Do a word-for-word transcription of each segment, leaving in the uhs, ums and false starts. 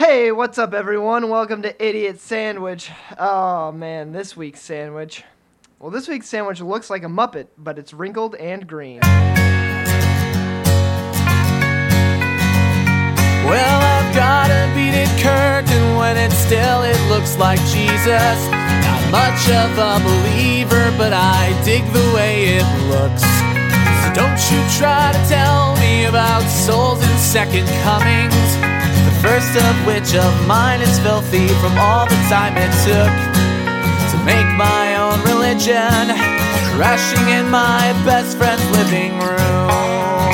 Hey, what's up, everyone? Welcome to Idiot Sandwich. Oh, man, this week's sandwich. Well, this week's sandwich looks like a Muppet, but it's wrinkled and green. Well, I've got a beaded curtain when it's still, it looks like Jesus. Not much of a believer, but I dig the way it looks. So don't you try to tell me about souls and second comings. The first of which of mine is filthy from all the time it took to make my own religion, crashing in my best friend's living room.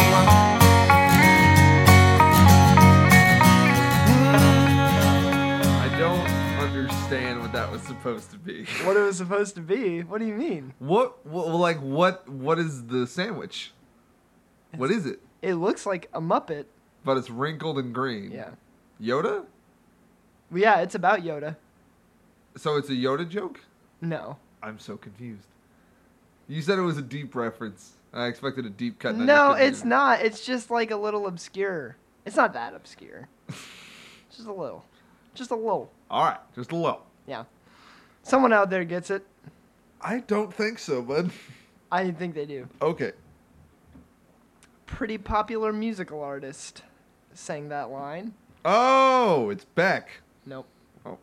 I don't understand what that was supposed to be. What it was supposed to be? What do you mean? What, what like, what, what is the sandwich? What is it? It looks like a Muppet. But it's wrinkled and green. Yeah. Yoda? Well, yeah, it's about Yoda. So it's a Yoda joke? No. I'm so confused. You said it was a deep reference. I expected a deep cut. and I No, just couldn't it's do it. not. It's just like a little obscure. It's not that obscure. Just a little. Just a little. All right, just a little. Yeah. Someone out there gets it. I don't think so, bud. I think they do. Okay. Pretty popular musical artist sang that line. Oh, it's Beck. Nope. Oh.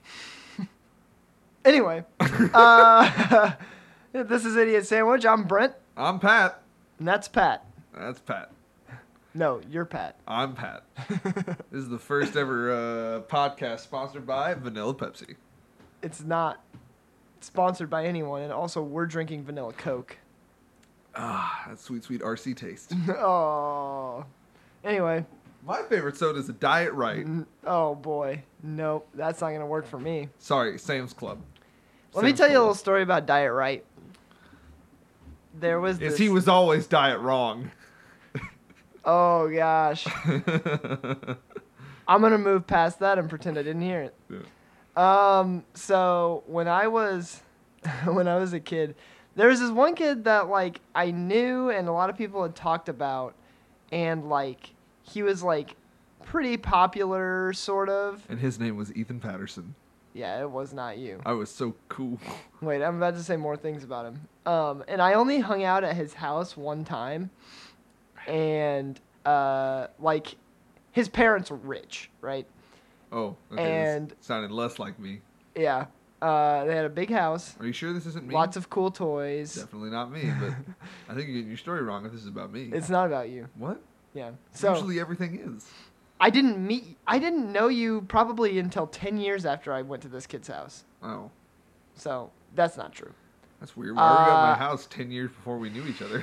Anyway, uh, this is Idiot Sandwich. I'm Brent, I'm Pat. and that's Pat. That's Pat. No, you're Pat. I'm Pat. This is the first ever uh, podcast sponsored by Vanilla Pepsi. It's not sponsored by anyone, and also we're drinking vanilla Coke. Ah, that sweet, sweet R C taste. Oh. Anyway. My favorite soda is a Diet Right. N- Oh, boy. Nope, that's not going to work for me. Sorry, Sam's Club. Let me Sam's tell you a Club. little story about Diet Right. There was Yes, this... he was always diet wrong. Oh, gosh. I'm going to move past that and pretend I didn't hear it. Yeah. Um, so when I was, when I was a kid, there was this one kid that like I knew and a lot of people had talked about, and like he was like pretty popular, sort of. And his name was Ethan Patterson. Yeah, it was not you. I was so cool. Wait, I'm about to say more things about him. Um, and I only hung out at his house one time, and uh, like his parents were rich, right? Oh, okay. And- this sounded less like me. Yeah. Uh, they had a big house, Are you sure this isn't me? lots of cool toys. Definitely not me, but I think you're getting your story wrong if this is about me. It's not about you. What? Yeah. So Usually everything is. I didn't meet. I didn't know you probably until ten years after I went to this kid's house. Oh, So that's not true. that's weird. Why were you at my Uh, house ten years before we knew each other?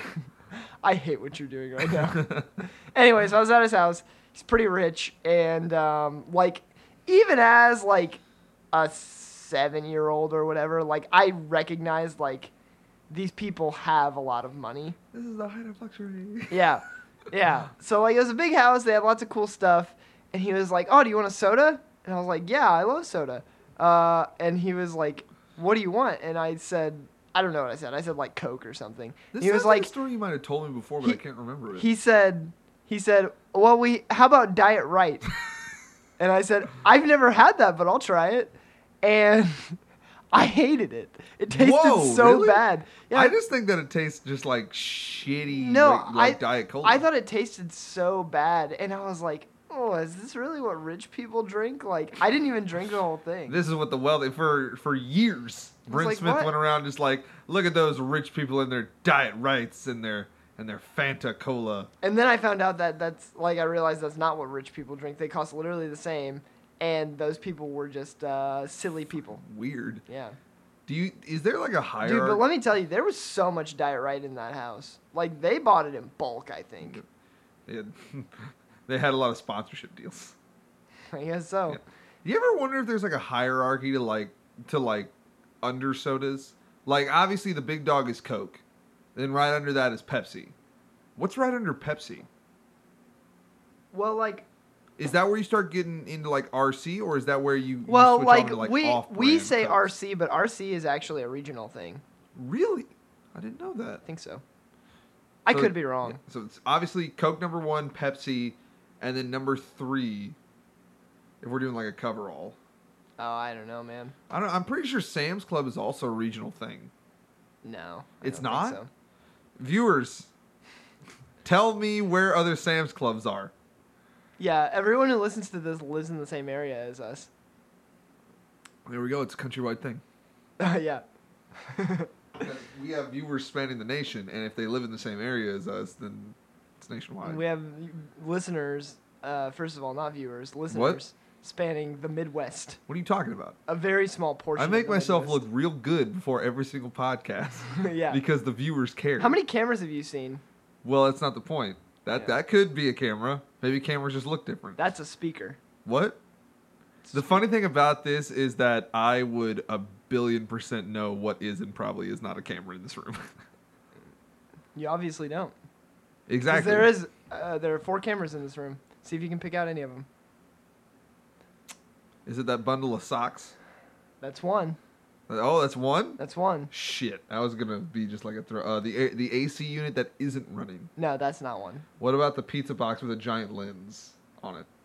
I hate what you're doing right now. Anyway, so I was at his house. He's pretty rich, and um, like even as like a seven-year-old or whatever, like I recognized like these people have a lot of money. This is the height of luxury. Yeah, yeah. So like it was a big house. They had lots of cool stuff, and he was like, "Oh, do you want a soda?" And I was like, "Yeah, I love soda." Uh, and he was like, "What do you want?" And I said, "I don't know what I said. I said like Coke or something." This he was sounds like like, a story you might have told me before, but he- I can't remember it. he said, he said, "Well, we how about Diet Right?" And I said, "I've never had that, but I'll try it." And I hated it. It tasted Whoa, so really? bad. Yeah, I just think that it tastes just like shitty, No, like, like I- Diet Cola. I thought it tasted so bad, and I was like, "Oh, is this really what rich people drink?" Like, I didn't even drink the whole thing. This is what the wealthy for for years. Brent like, Smith what? went around just like, look at those rich people in their Diet Rights and their and their Fanta Cola. And then I found out that that's like I realized that's not what rich people drink. They cost literally the same, and those people were just uh, silly people. Weird. Yeah. Do you? Is there like a hierarchy? Dude, but let me tell you, there was so much Diet Right in that house. Like, they bought it in bulk, I think. They had, they had a lot of sponsorship deals. I guess so. Yeah. Do you ever wonder if there's like a hierarchy to like to like under sodas? Like obviously the big dog is Coke, then right under that is Pepsi. What's right under Pepsi? Well, like, Is that where you start getting into like R C, or is that where you, you well, switch like, on to, like we off-brand we say Cokes? R C, but R C is actually a regional thing. Really? I didn't know that. I think so. I So- could be wrong. yeah, so it's obviously Coke number one, Pepsi, and then number three If we're doing like a coverall. Oh, I don't know, man. I don't. I'm pretty sure Sam's Club is also a regional thing. No. I It's don't not? think so. Viewers, tell me where other Sam's Clubs are. Yeah, everyone who listens to this lives in the same area as us. There we go. It's a countrywide thing. Yeah. We have viewers spanning the nation, and if they live in the same area as us, then it's nationwide. We have listeners, uh, first of all, not viewers, listeners spanning the Midwest. What are you talking about? A very small portion. I make of the myself Midwest. look real good before every single podcast. Yeah. Because the viewers care. How many cameras have you seen? Well, that's not the point. That Yeah. that could be a camera. Maybe cameras just look different. That's a speaker. What? The funny thing about this is that I would a billion percent know what is and probably is not a camera in this room. You obviously don't. 'Cause Exactly. There is. Uh, there are four cameras in this room. See if you can pick out any of them. Is it that bundle of socks? That's one. Oh, that's one? That's one. Shit. I was going to be just like a throw. Uh, the, A- the A C unit that isn't running. No, that's not one. What about the pizza box with a giant lens on it?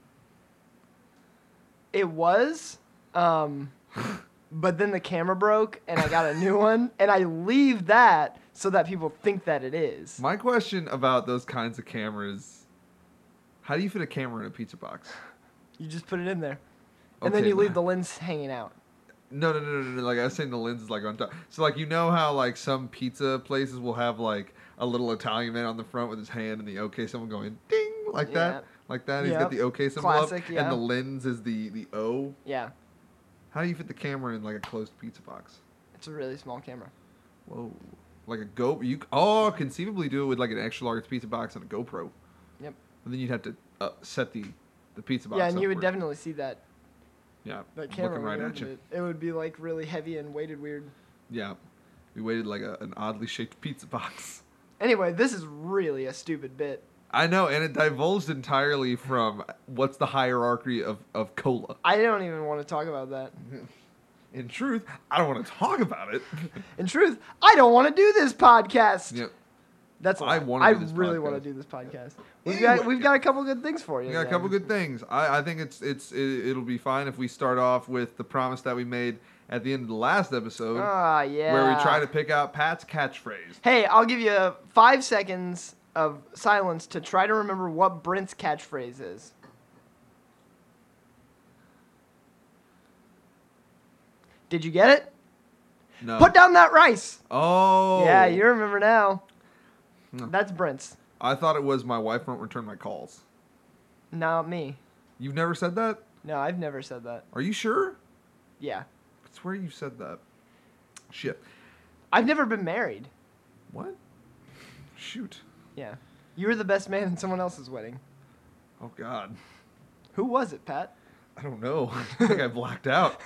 It was, um, but then the camera broke and I got a new one, and I leave that so that people think that it is. My question about those kinds of cameras, how do you fit a camera in a pizza box? You just put it in there, and then Okay, you leave but- the lens hanging out. No, no, no, no, no. Like I was saying, the lens is like on top. So like you know how like some pizza places will have like a little Italian man on the front with his hand and the OK symbol going ding like Yeah. that, like that. He's Yep. got the OK symbol Classic, up, yeah. and the lens is the the O. Yeah, How do you fit the camera in like a closed pizza box? it's a really small camera. Whoa, like a Go. You oh conceivably do it with like an extra large pizza box and a GoPro. Yep. And then you'd have to uh, set the the pizza box. Yeah, and you would upward. definitely see that yeah that camera looking right when you at you. opened It. it would be like really heavy and weighted weird. Yeah, we waited like a, an oddly shaped pizza box. Anyway, this is really a stupid bit. I know, and it divulged entirely from what's the hierarchy of, of cola. I don't even want to talk about that. In truth, I don't want to talk about it. In truth, I don't want to do this podcast. Yeah, That's a I lie. wanna I do this really podcast. want to do this podcast. We've Anyway. got we've got a couple good things for you. we got a man. couple good things. I, I think it's it's it, it'll be fine if we start off with the promise that we made at the end of the last episode, Ah, yeah. where we try to pick out Pat's catchphrase. Hey, I'll give you five seconds of silence to try to remember what Brent's catchphrase is. Did you get it? No. Put down that rice. Oh. Yeah, you remember now. No. That's Brent's, I thought it was my wife won't return my calls. not me. You've never said that? No, I've never said that. Are you sure? Yeah. I swear you said that. Shit. I've never been married. What? Shoot. Yeah. You were the best man in someone else's wedding. Oh God. Who was it, Pat? I don't know. I think I blacked out.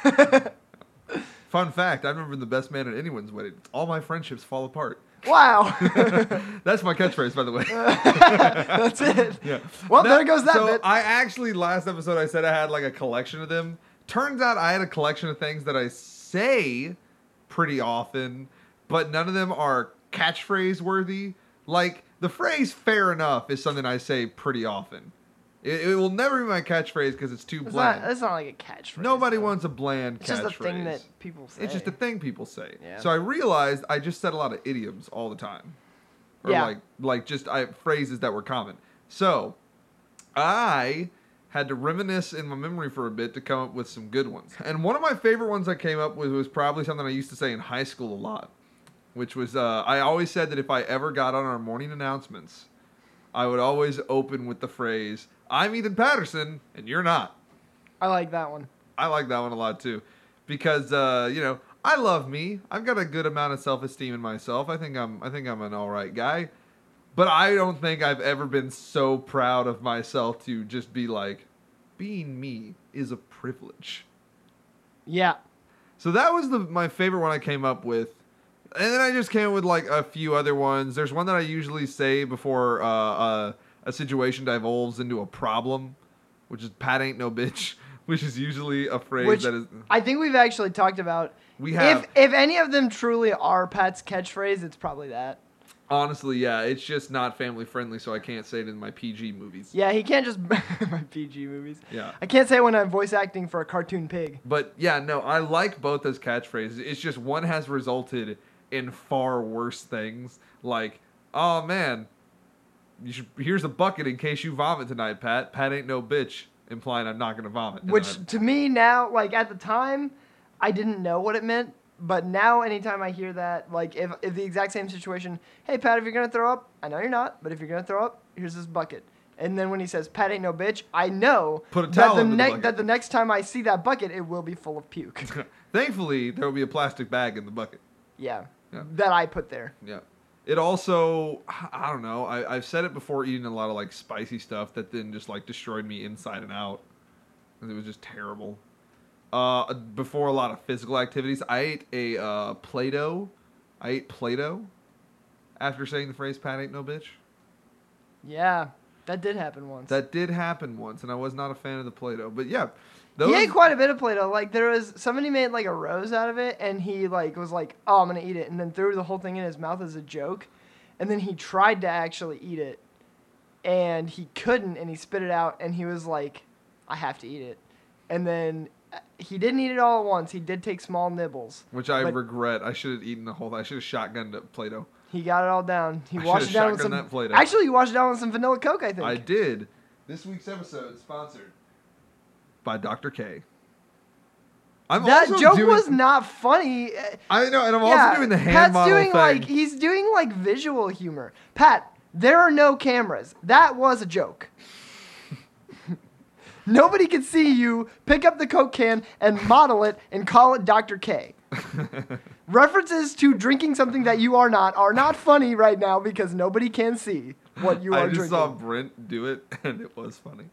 Fun fact, I've never been the best man at anyone's wedding. All my friendships fall apart. Wow. That's my catchphrase, by the way. That's it. Yeah. Well, No, there goes that so bit. I actually, last episode, I said I had like a collection of them. Turns out I had a collection of things that I say pretty often, but none of them are catchphrase worthy. Like, the phrase fair enough is something I say pretty often. It, it will never be my catchphrase because it's too It's bland. not, it's not like a catchphrase. Nobody though. wants a bland It's catchphrase. just a thing that people say. It's just a thing people say. Yeah. So I realized I just said a lot of idioms all the time. Or Yeah. like like just I, phrases that were common. So I had to reminisce in my memory for a bit to come up with some good ones. And one of my favorite ones I came up with was probably something I used to say in high school a lot, which was uh, I always said that if I ever got on our morning announcements, I would always open with the phrase, "I'm Ethan Patterson and you're not." I like that one. I like that one a lot too, because uh, you know I love me. I've got a good amount of self-esteem in myself. I think I'm I think I'm an all right guy, but I don't think I've ever been so proud of myself to just be like, being me is a privilege. Yeah. So that was the my favorite one I came up with, and then I just came up with like a few other ones. There's one that I usually say before uh, uh, a situation devolves into a problem, which is "Pat ain't no bitch." Which is usually a phrase Which that is. I think we've actually talked about. We have. If if any of them truly are Pat's catchphrase, it's probably that. Honestly, yeah, it's just not family friendly, so I can't say it in my P G movies. Yeah, he can't just my P G movies. Yeah. I can't say when I'm voice acting for a cartoon pig. But yeah, no, I like both those catchphrases. It's just one has resulted in far worse things. Like, oh man, you should, here's a bucket in case you vomit tonight, Pat. Pat ain't no bitch, implying I'm not gonna vomit. And Which I'm- to me now, like at the time, I didn't know what it meant. But now, anytime I hear that, like if if the exact same situation, hey Pat, if you're gonna throw up, I know you're not, but if you're gonna throw up, here's this bucket. And then when he says Pat ain't no bitch, I know Put a that towel the, under the ne- bucket. that the next time I see that bucket, it will be full of puke. Thankfully, there will be a plastic bag in the bucket. yeah, Yeah. that I put there. Yeah. It also, I don't know, I, I've said it before eating a lot of like spicy stuff that then just like destroyed me inside and out. It was just terrible. Uh, before a lot of physical activities, I ate a uh, Play-Doh. I ate Play-Doh after saying the phrase "Pat ain't no bitch." Yeah, that did happen once. That did happen once, and I was not a fan of the Play-Doh. But yeah, those, He ate quite a bit of Play-Doh. Like there was somebody made like a rose out of it, and he like was like, "Oh, I'm gonna eat it," and then threw the whole thing in his mouth as a joke, and then he tried to actually eat it, and he couldn't, and he spit it out, and he was like, "I have to eat it," and then uh, he didn't eat it all at once. He did take small nibbles. which I but- regret. I should have eaten the whole thing. I should have shotgunned up Play-Doh. He got it all down. He I washed it should've down with shotgunned some. that Play-Doh. Actually, he washed it down with some vanilla Coke. I think. I did. This week's episode is sponsored by Doctor K. I'm that also joke doing- was not funny. Uh, I know, and I'm Yeah, also doing the hand Pat's model doing thing. like he's doing like visual humor. Pat, there are no cameras. That was a joke. Nobody can see you pick up the Coke can and model it and call it Doctor K. References to drinking something that you are not are not funny right now because nobody can see what you I are just drinking. saw Brent do it, and it was funny.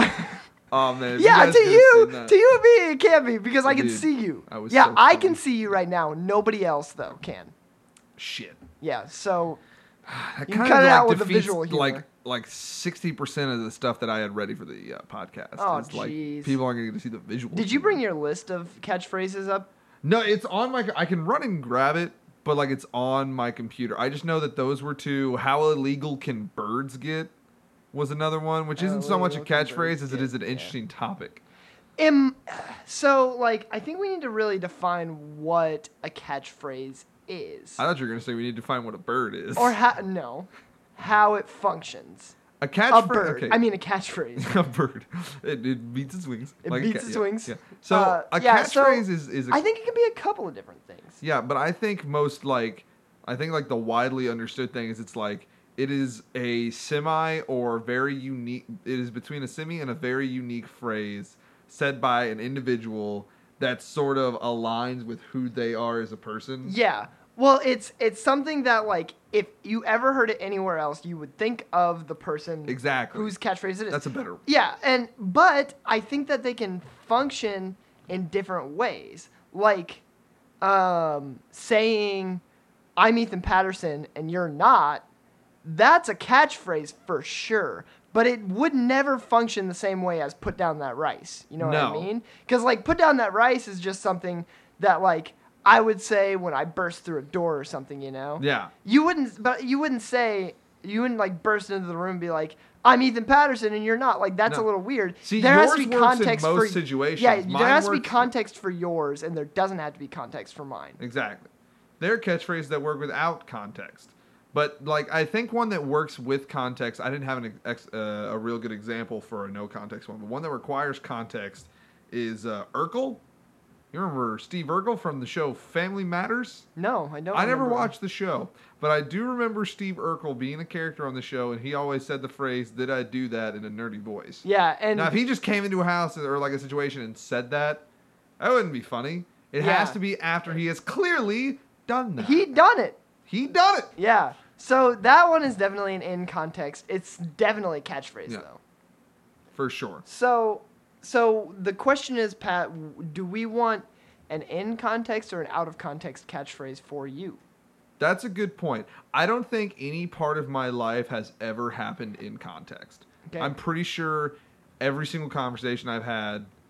Oh man! if you Yeah, guys to could've you, seen that- to you and me, it can't be because I can Dude, see you. I was yeah, so I funny. can see you right now. Nobody else though can. Shit. Yeah, so That You kinda, cut it like, out with the defeats, visual humor. Like like sixty percent of the stuff that I had ready for the uh, podcast. Oh, It's like jeez. people aren't going to get to see the visual. did you humor. bring your list of catchphrases up? No, it's on my. I can run and grab it, but like it's on my computer. I just know that those were two. How illegal can birds get? Was another one, which How isn't so much a illegal can catchphrase birds as it get, is an yeah. interesting topic. Im- so, like, I think we need to really define what a catchphrase is. I thought you were going to say we need to find what a bird is. Or how, no, how it functions. a A catchphrase. bird. Okay. I mean, a catchphrase. a bird. It, it beats its wings. It like a beats cat- its yeah, wings. Yeah. So Uh, a yeah, so catchphrase is is. A, I think it can be a couple of different things. Yeah, but I think most like I think like the widely understood thing is it's like it is a semi or very unique. It is between a semi and a very unique phrase said by an individual that sort of aligns with who they are as a person. Yeah. Well, it's it's something that, like, if you ever heard it anywhere else, you would think of the person Exactly. whose catchphrase it is. That's a better. Yeah, and but I think that they can function in different ways. Like um, saying I'm Ethan Patterson and you're not, that's a catchphrase for sure. But it would never function the same way as put down that rice. You know what No. I mean? Because like put down that rice is just something that like I would say when I burst through a door or something, you know? Yeah. You wouldn't, but you wouldn't say, you wouldn't like burst into the room and be like, I'm Ethan Patterson and you're not. Like, that's No. a little weird. See, there has to yours be works in context most for situations. Yeah, Mine there has to be works- context for yours, and there doesn't have to be context for mine. Exactly. There are catchphrases that work without context. But, like, I think one that works with context, I didn't have an ex, uh, a real good example for a no context one, but one that requires context is uh, Urkel. You remember Steve Urkel from the show Family Matters? No, I don't. I never remember. watched the show, but I do remember Steve Urkel being a character on the show, and he always said the phrase, "Did I do that?" in a nerdy voice. Yeah, and Now, if he just came into a house or like a situation and said that, that wouldn't be funny. It Yeah. has to be after he has clearly done that. he done it. He done it. Yeah. So that one is definitely an in context. It's definitely a catchphrase Yeah. though. For sure. So, so the question is, Pat, w- do we want an in context or an out of context catchphrase for you? That's a good point. I don't think any part of my life has ever happened in context. Okay. I'm pretty sure every single conversation I've had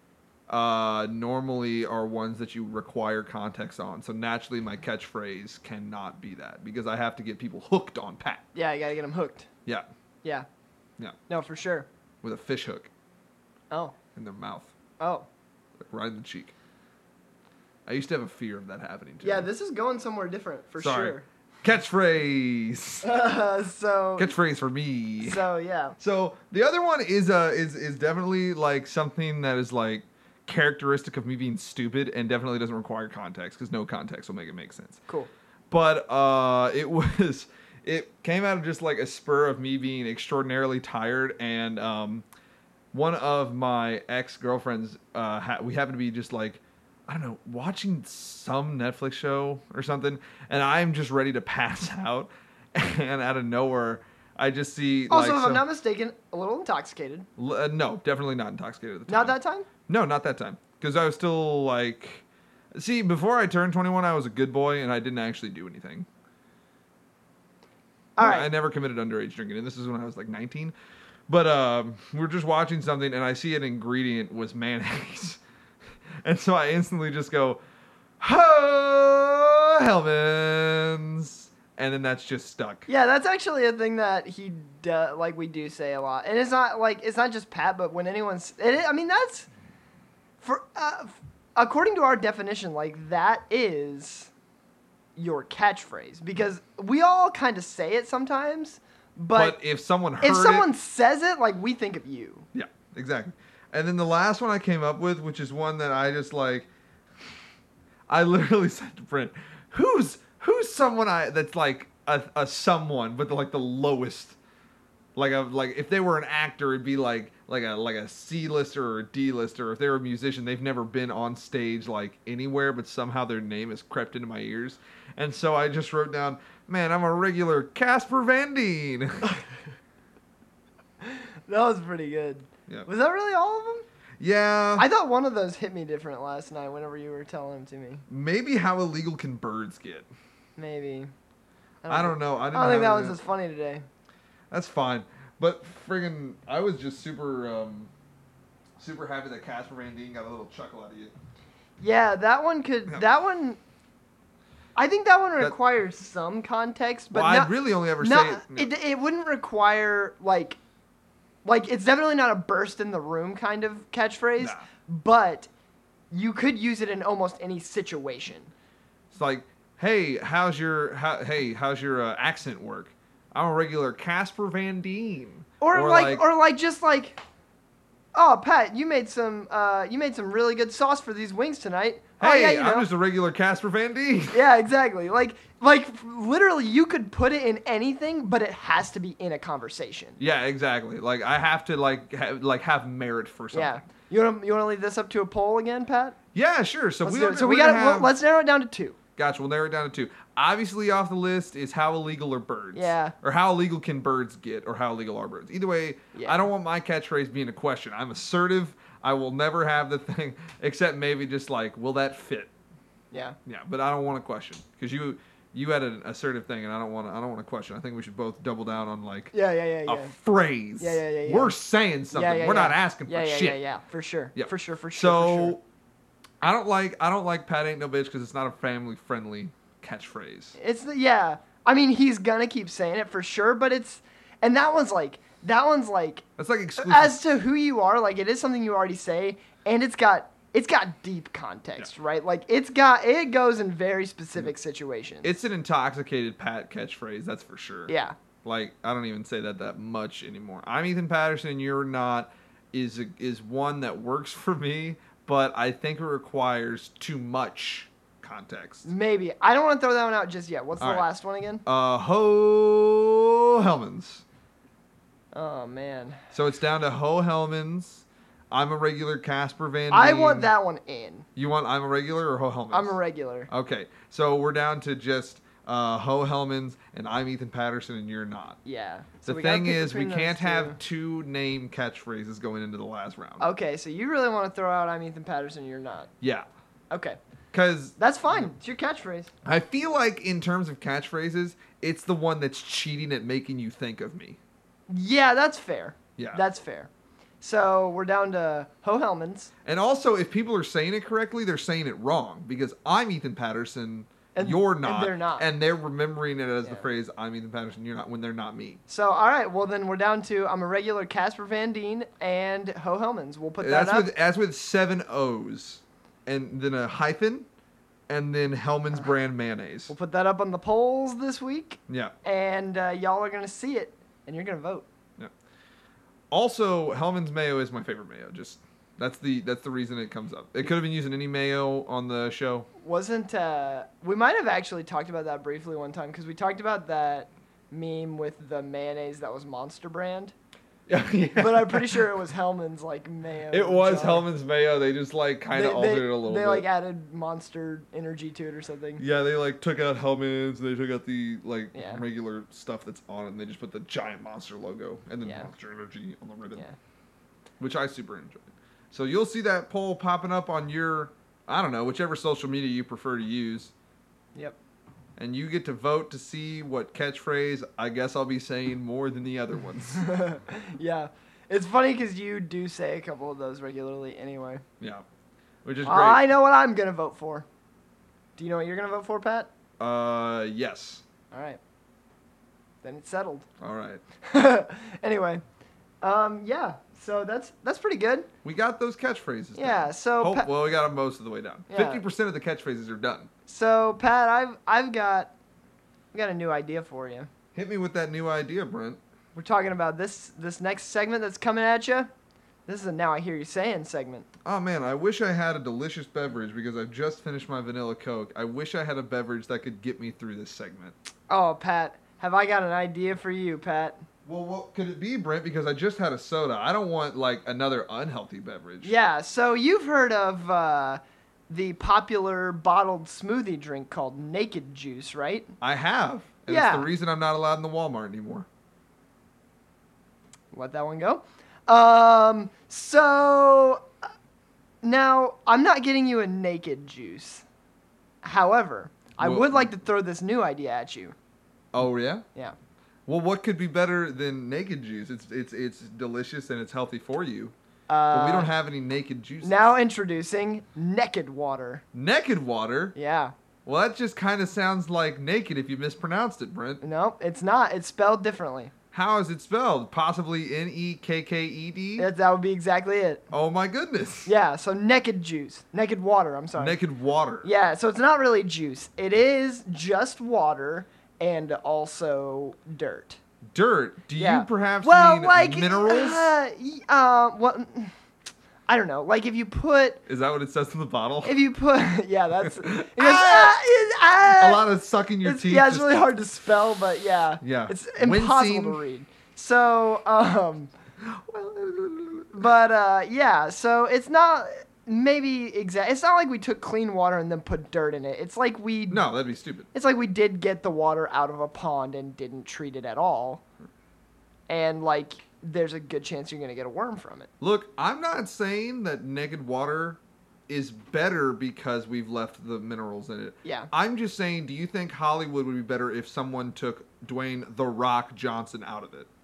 uh, normally are ones that you require context on. So naturally, my catchphrase cannot be that because I have to get people hooked on Pat. Yeah, you gotta get them hooked. Yeah, Yeah. yeah, No, for sure. with a fish hook Oh. in their mouth, Oh. like right in the cheek. I used to have a fear of that happening too. Yeah, this is going somewhere different for Sorry. sure. Catchphrase. Uh, so. Catchphrase for me. So yeah. So the other one is uh is is definitely like something that is like characteristic of me being stupid and definitely doesn't require context because no context will make it make sense. Cool. But uh it was it came out of just like a spur of me being extraordinarily tired and um one of my ex-girlfriends uh ha- we happened to be just like I don't know, watching some Netflix show or something, and I'm just ready to pass out, and out of nowhere, I just see. Also, like, if some, I'm not mistaken, a little intoxicated. l- uh, no, definitely not intoxicated at the time. Not that time? No, not that time, because I was still like, see, before I turned twenty-one, I was a good boy, and I didn't actually do anything. All I- right. I never committed underage drinking, and this is when I was like nineteen. But um, we we're just watching something, and I see an ingredient was mayonnaise. And so I instantly just go, "Ho, Hellman's," and then that's just stuck. Yeah, that's actually a thing that he do, like we do say a lot, and it's not like it's not just Pat, but when anyone's, it, I mean that's for uh, f- according to our definition, like that is your catchphrase because we all kind of say it sometimes, but, But, if someone heard if someone it, says it, like we think of you. yeah, exactly. And then the last one I came up with, which is one that I just like, I literally said to Brent, "Who's who's someone I that's like a, a someone, but the, like the lowest, like a like if they were an actor, it'd be like like a like a C-lister or a D-lister. If they were a musician, they've never been on stage like anywhere, but somehow their name has crept into my ears. And so I just wrote down, man, I'm a regular Casper Van Dien." That was pretty good. Yeah. Was that really all of them? Yeah. I thought one of those hit me different last night whenever you were telling them to me. Maybe how illegal can birds get? Maybe. I don't know. I, I didn't don't think that have one's any- as funny today. That's fine. But friggin', I was just super, um, super happy that Casper Van Dien got a little chuckle out of you. Yeah, that one could. Yeah. That one. I think that one That- requires some context, but well, not, I'd really only ever not, say it. It wouldn't require like, like it's definitely not a burst in the room kind of catchphrase, Nah. but you could use it in almost any situation. It's like, hey, how's your, how, hey, how's your uh, accent work? I'm a regular Casper Van Dien. Or, like, or like just like, oh Pat, you made some, uh, you made some really good sauce for these wings tonight. hey, oh yeah, you know. I'm just a regular Casper Van Dien. Yeah, exactly. Like, like literally, you could put it in anything, but it has to be in a conversation. Yeah, exactly. Like I have to like ha- like have merit for something. Yeah. You want to you want to leave this up to a poll again, Pat? Yeah, sure. So Let's we do don't- it. So we're we got gonna to have- let's narrow it down to two. Gotcha. We'll narrow it down to two. Obviously, off the list is how illegal are birds? Yeah. Or how illegal can birds get? Or how illegal are birds? Either way, Yeah. I don't want my catchphrase being a question. I'm assertive. I will never have the thing, except maybe just like, will that fit? Yeah. Yeah, but I don't want a question because you you had an assertive thing, and I don't want to. I don't want a question. I think we should both double down on like Yeah, yeah, yeah, a yeah. phrase. Yeah, yeah, yeah, yeah. We're saying something. Yeah, yeah, We're yeah. not asking yeah, for yeah, shit. Yeah, yeah, for sure. Yep. For sure, for sure. So, for sure. I don't like I don't like Pat ain't no bitch because it's not a family friendly catchphrase. It's the yeah. I mean, he's gonna keep saying it for sure, but it's and that one's like that one's like That's like exclusive. as to who you are, like it is something you already say, and it's got it's got deep context, right? Like it's got it goes in very specific situations. It's an intoxicated Pat catchphrase, that's for sure. yeah. Like I don't even say that that much anymore. I'm Ethan Patterson. You're not. Is a, is one that works for me, but I think it requires too much context. Maybe. I don't want to throw that one out just yet. What's All the right. last one again? Uh, Ho Hellman's. Oh man. So it's down to Ho Hellman's. I'm a regular Casper Van Dien. I want that one in. You want I'm a regular or Ho Hellman's? I'm a regular. Okay, so we're down to just uh, Ho Hellman's, and I'm Ethan Patterson, and you're not. Yeah. The So we gotta thing pick is, we between those can't two. have two name catchphrases going into the last round. Okay, so you really want to throw out I'm Ethan Patterson, you're not. Yeah, Okay. because That's fine. It's your catchphrase. I feel like in terms of catchphrases, it's the one that's cheating at making you think of me. Yeah, that's fair. Yeah. That's fair. So we're down to Ho Hellman's. And also, if people are saying it correctly, they're saying it wrong because I'm Ethan Patterson, And- you're and not, they're not. and they're remembering it as the Yeah. phrase "I'm Ethan Patterson, you're not" when they're not me. So, all right. Well, then we're down to I'm a regular Casper Van Dien and Ho Hellman's. We'll put that That's up. with that's with seven O's, and then a hyphen, and then Hellman's brand mayonnaise. We'll put that up on the polls this week, Yeah. and uh, y'all are gonna see it, and you're gonna vote. Yeah. Also, Hellman's mayo is my favorite mayo. Just that's the that's the reason it comes up. It could have been using any mayo on the show. Wasn't uh, we might have actually talked about that briefly one time because we talked about that meme with the mayonnaise that was Monster brand, Yeah. but I'm pretty sure it was Hellman's like mayo. It was jar. Hellman's mayo. They just like kind They, of altered they, it a little they bit. like added Monster energy to it or something. Yeah, they like took out Hellman's. They took out the like Yeah. regular stuff that's on it, and they just put the giant Monster logo and then Yeah. Monster Energy on the ribbon, Yeah. which I super enjoyed. So you'll see that poll popping up on your, I don't know, whichever social media you prefer to use, Yep. and you get to vote to see what catchphrase I guess I'll be saying more than the other ones. Yeah. It's funny because you do say a couple of those regularly anyway. Yeah, which is great. I know what I'm gonna vote for. Do you know what you're gonna vote for, Pat? Uh, yes. All right. Then it's settled. All right. Anyway, um, yeah. So that's that's pretty good. We got those catchphrases. Yeah. Done. So Hope, Pa- well, we got them most of the way down. Yeah. Fifty percent of the catchphrases are done. so Pat, I've I've got I've got a new idea for you. Hit me with that new idea, Brent. We're talking about this this next segment that's coming at you. This is a Now I Hear You Saying segment. Oh man, I wish I had a delicious beverage because I've just finished my vanilla Coke. I wish I had a beverage that could get me through this segment. Oh, Pat, have I got an idea for you, Pat? Well, what could it be, Brent? Because I just had a soda. I don't want like another unhealthy beverage. Yeah. So you've heard of uh, the popular bottled smoothie drink called Naked Juice, right? I have. And Yeah. it's the reason I'm not allowed in the Walmart anymore. Let that one go. Um, so uh, now I'm not getting you a naked juice. However, I Well- would like to throw this new idea at you. Oh yeah? Yeah. Well, what could be better than naked juice? It's it's it's delicious and it's healthy for you. Uh, But we don't have any naked juices. Now introducing Naked Water. Naked water? Yeah. Well, that just kind of sounds like naked if you mispronounced it, Brent. No, it's not. It's spelled differently. How is it spelled? Possibly N E K K E D? That, that would be exactly it. Oh my goodness. Yeah, so naked juice. Naked water, I'm sorry. Naked water. Yeah, so it's not really juice. It is just water and also dirt. Dirt. Do Yeah. you perhaps well, mean like, minerals? Uh, y- uh, well, I don't know. Like if you put, Is that what it says in the bottle? if you put, yeah, that's. Because, Ah! ah, A lot of sucking your it's, teeth. yeah, it's just- really hard to spell, but yeah, Yeah. it's impossible Wincing. to read. So, um, but uh, yeah, so it's not maybe exact. It's not like we took clean water and then put dirt in it. It's like we No, that'd be stupid. It's like we did get the water out of a pond and didn't treat it at all. And like there's a good chance you're going to get a worm from it. Look, I'm not saying that naked water is better because we've left the minerals in it. Yeah. I'm just saying, do you think Hollywood would be better if someone took Dwayne The Rock Johnson out of it?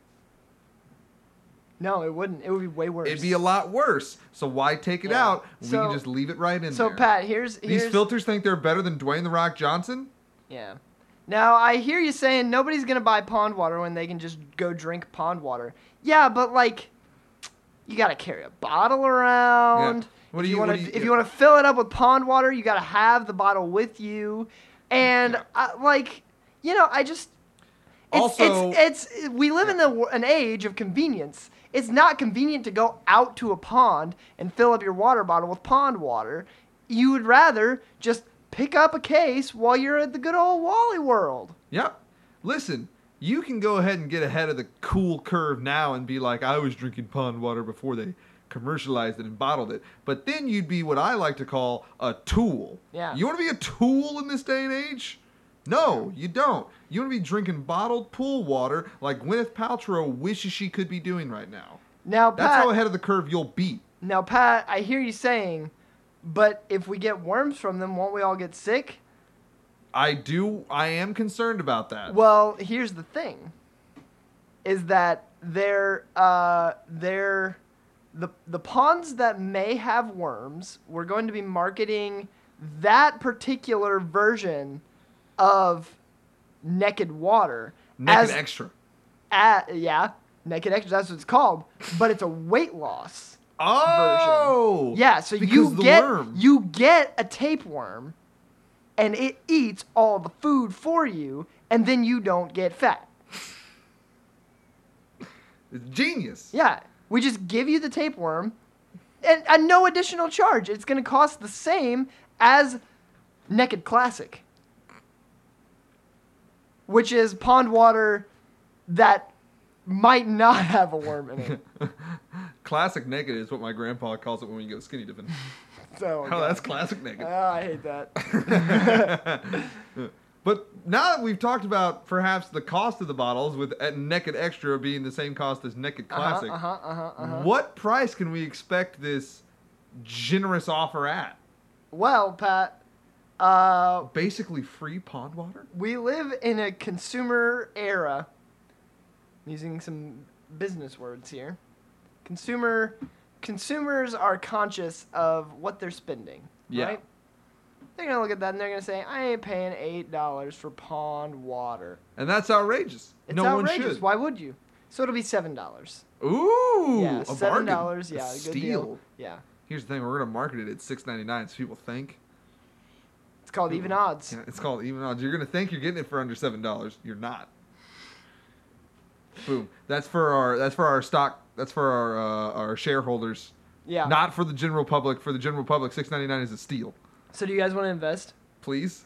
No, it wouldn't. It would be way worse. It'd be a lot worse. So why take it Yeah. out? We So- can just leave it right in So there. Pat, here's here's These filters think they're better than Dwayne The Rock Johnson? Yeah. Now, I hear you saying nobody's going to buy pond water when they can just go drink pond water. Yeah, but like you got to carry a bottle around. Yeah. What if do you, you- want what to do you- if you want to fill it up with pond water, you got to have the bottle with you. And Yeah. uh, like, you know, I just it's, Also- it's it's we live in a, an age of convenience. It's not convenient to go out to a pond and fill up your water bottle with pond water. You would rather just pick up a case while you're at the good old Wally World. Yep. Listen, you can go ahead and get ahead of the cool curve now and be like, I was drinking pond water before they commercialized it and bottled it. But then you'd be what I like to call a tool. Yeah. You want to be a tool in this day and age? No, you don't. You want to be drinking bottled pool water like Gwyneth Paltrow wishes she could be doing right now. Now, That's Pat, how ahead of the curve you'll be. now, Pat, I hear you saying, but if we get worms from them, won't we all get sick? I do. I am concerned about that. Well, here's the thing: is that they're uh, they're the the ponds that may have worms, we're going to be marketing that particular version of Naked Water Naked as Extra. at, yeah, Naked Extra. That's what it's called, but it's a weight loss. Oh, version. Yeah, so because you the get worm. you get a tapeworm, and it eats all the food for you, and then you don't get fat. It's genius. Yeah, we just give you the tapeworm, and at no additional charge. It's going to cost the same as Naked Classic, which is pond water that might not have a worm in it. Classic naked is what my grandpa calls it when we go skinny dipping. So Oh, that's classic naked. Oh, I hate that. But now that we've talked about perhaps the cost of the bottles, with uh, Naked Extra being the same cost as Naked Classic, Uh-huh, uh-huh, uh-huh, uh-huh. what price can we expect this generous offer at? Well, Pat, uh, Basically free pond water? we live in a consumer era. I'm using some business words here. Consumer consumers are conscious of what they're spending. Yeah. Right? They're gonna look at that and they're gonna say, "I ain't paying eight dollars for pond water." And that's outrageous. It's no outrageous. one should. Why would you? So it'll be seven dollars. Ooh, Yeah, a seven bargain. dollars. A Yeah, a good steal. deal. Yeah, Here's the thing: we're gonna market it at six ninety nine, so people think. it's called even odds. Yeah, it's called even odds. You're gonna think you're getting it for under seven dollars. You're not. Boom. That's for our. That's for our stock. That's for our uh, our shareholders. Yeah. Not for the general public. For the general public, six ninety nine is a steal. So do you guys want to invest? Please.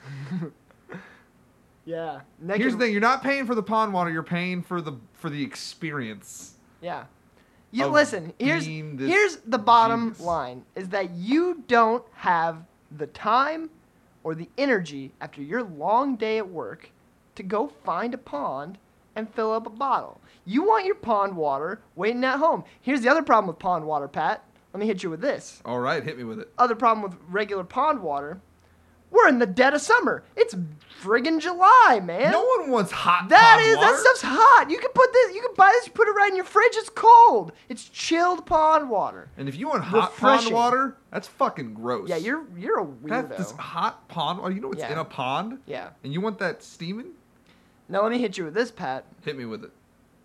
Yeah. Naked, Here's the thing: you're not paying for the pond water. You're paying for the for the experience. Yeah. You Of listen, here's being this here's the bottom genius. line is that you don't have the time or the energy after your long day at work to go find a pond and fill up a bottle. You want your pond water waiting at home. Here's the other problem with pond water, Pat. Let me hit you with this. All right, hit me with it. Other problem with regular pond water. We're in the dead of summer. It's friggin' July, man. No one wants hot. That pond is, water. that stuff's hot. You can put this, you can buy this, you put it right in your fridge. It's cold. It's chilled pond water. And if you want hot pond Refreshing. water, that's fucking gross. Yeah, you're you're a weirdo. That's this hot pond water. You know what's Yeah. in a pond? Yeah. And you want that steaming? Now let me hit you with this, Pat. Hit me with it.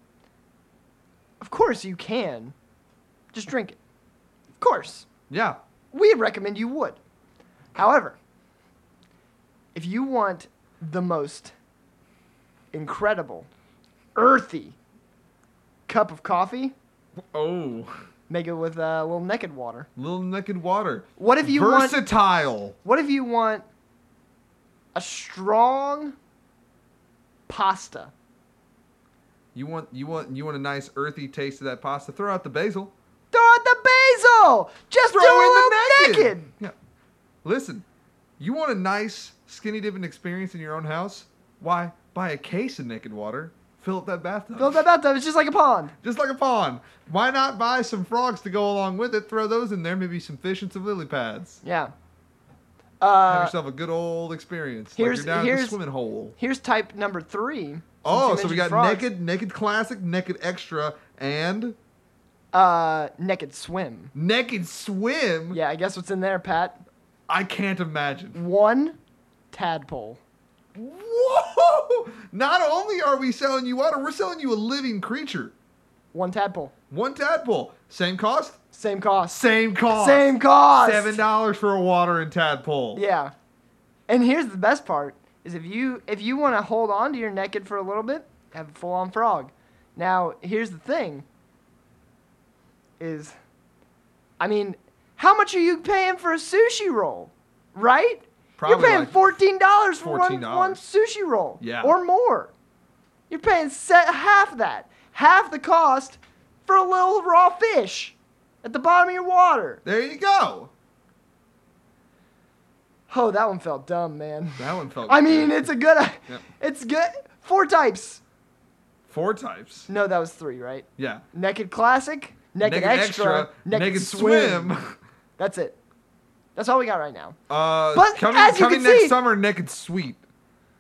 Of course you can. Just drink it. Of course. Yeah. We recommend you would. However, if you want the most incredible, earthy cup of coffee, Oh. make it with a little Naked Water. Little naked water. What if you want? Versatile. What if you want a strong pasta? You want you want you want a nice earthy taste of that pasta. Throw out the basil. Throw out the basil. Just Throw do a in little the naked. naked. Yeah. Listen, you want a nice skinny dipping experience in your own house? Why? Buy a case of naked water. Fill up that bathtub. Fill up that bathtub. It's just like a pond. Just like a pond. Why not buy some frogs to go along with it? Throw those in there. Maybe some fish and some lily pads. Yeah. Have Uh, yourself a good old experience. here's- like you're down at here's- the swimming hole. here's type number three. since Oh, you so we mentioned got frogs. naked, naked classic, naked extra, and Uh, Naked Swim. naked swim. Yeah, I guess what's in there, Pat? I can't imagine. One tadpole. Whoa! Not only are we selling you water, we're selling you a living creature. One tadpole. One tadpole. Same cost? Same cost. Same cost. Same cost. Seven dollars for a water and tadpole. Yeah. And here's the best part is if you if you want to hold on to your naked for a little bit, have a full on frog. Now, here's the thing is I mean, how much are you paying for a sushi roll? Right? Probably You're paying like fourteen dollars for one, fourteen dollars. one sushi roll. Yeah. Or more. You're paying set half that. Half the cost for a little raw fish at the bottom of your water. There you go. Oh, that one felt dumb, man. That one felt I mean, good. it's a good. Yep. It's good. Four types. Four types. No, that was three, right? Yeah. Naked Classic, Naked, Extra, Naked, naked swim. swim. That's it. That's all we got right now. Uh, But coming as you coming can next see- summer, naked sweet.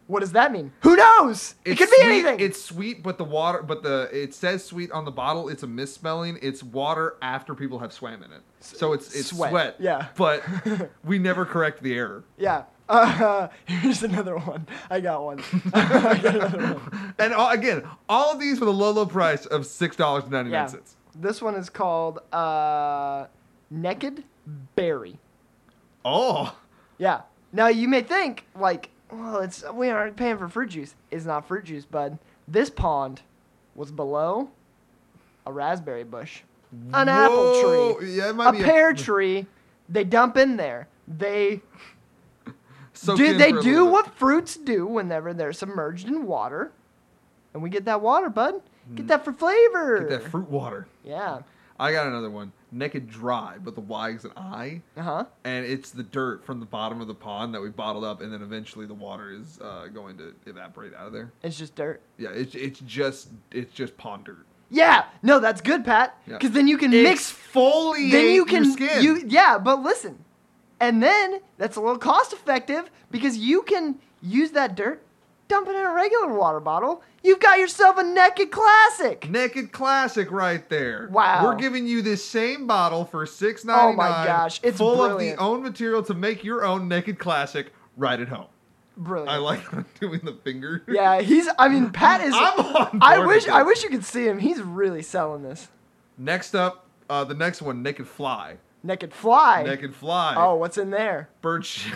What does that mean? Who knows? It It's could be sweet, anything. It's sweet, but the water, but the it says sweet on the bottle. It's a misspelling. It's water after people have swam in it, so it's it's Sweat, sweat. yeah. But we never correct the error. Yeah. Uh, here's another one. I got one. I got another one. And all, again, all of these for the low low price of six dollars and ninety nine Yeah. cents. This one is called uh, Naked Berry. Oh, Yeah. Now you may think like, well, it's we aren't paying for fruit juice. It's not fruit juice, bud. This pond was below a raspberry bush, an apple Whoa. tree, Yeah, it might a be pear tree. They dump in there. They soak do. in They for a do little bit. what fruits do whenever they're submerged in water, and we get that water, bud. Get that for flavor. Get that fruit water. Yeah. I got another one. Naked Dry, but the Y is an I. Uh huh. And it's the dirt from the bottom of the pond that we bottled up, and then eventually the water is uh, going to evaporate out of there. It's just dirt. Yeah, it's it's just it's just pond dirt. Yeah. No, that's good, Pat. Yeah. Because then you can mix. Exfoliate Then you can your skin. you yeah, but listen, and then that's a little cost effective because you can use that dirt, dump it in a regular water bottle. You've got yourself a Naked Classic. Naked Classic right there. Wow. We're giving you this same bottle for six ninety nine. Oh my gosh, it's full brilliant. of the own material to make your own Naked Classic right at home. Brilliant. I like doing the finger. Yeah, he's. I mean, Pat is. I'm on I board wish. with I this. wish you could see him. He's really selling this. Next up, uh, the next one, Naked Fly. Naked Fly. Naked Fly. Oh, what's in there? Bird shit.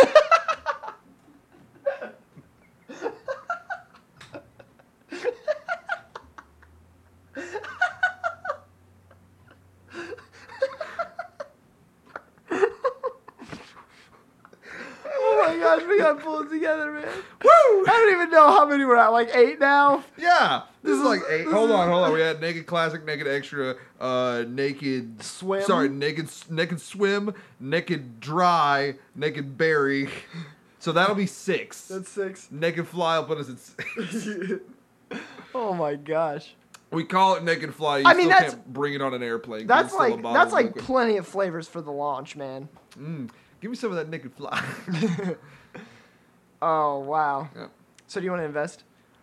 Oh my gosh, we got pulled together, man. Woo! I don't even know how many we're at. Like eight now. Yeah, this, is is- like eight. this Hold is- on, hold on. We had Naked Classic, Naked Extra, uh, Naked Swim. Sorry, Naked Naked Swim, Naked Dry, Naked Berry. So that'll be six. That's six. Naked Fly will put us at six. Oh my gosh. We call it Naked Fly. You I mean, still that's- can't bring it on an airplane. 'cause That's it's still a like bottle that's of like liquid. plenty of flavors for the launch, man. Mm, give me some of that Naked Fly. Oh wow. Yeah. So do you want to invest?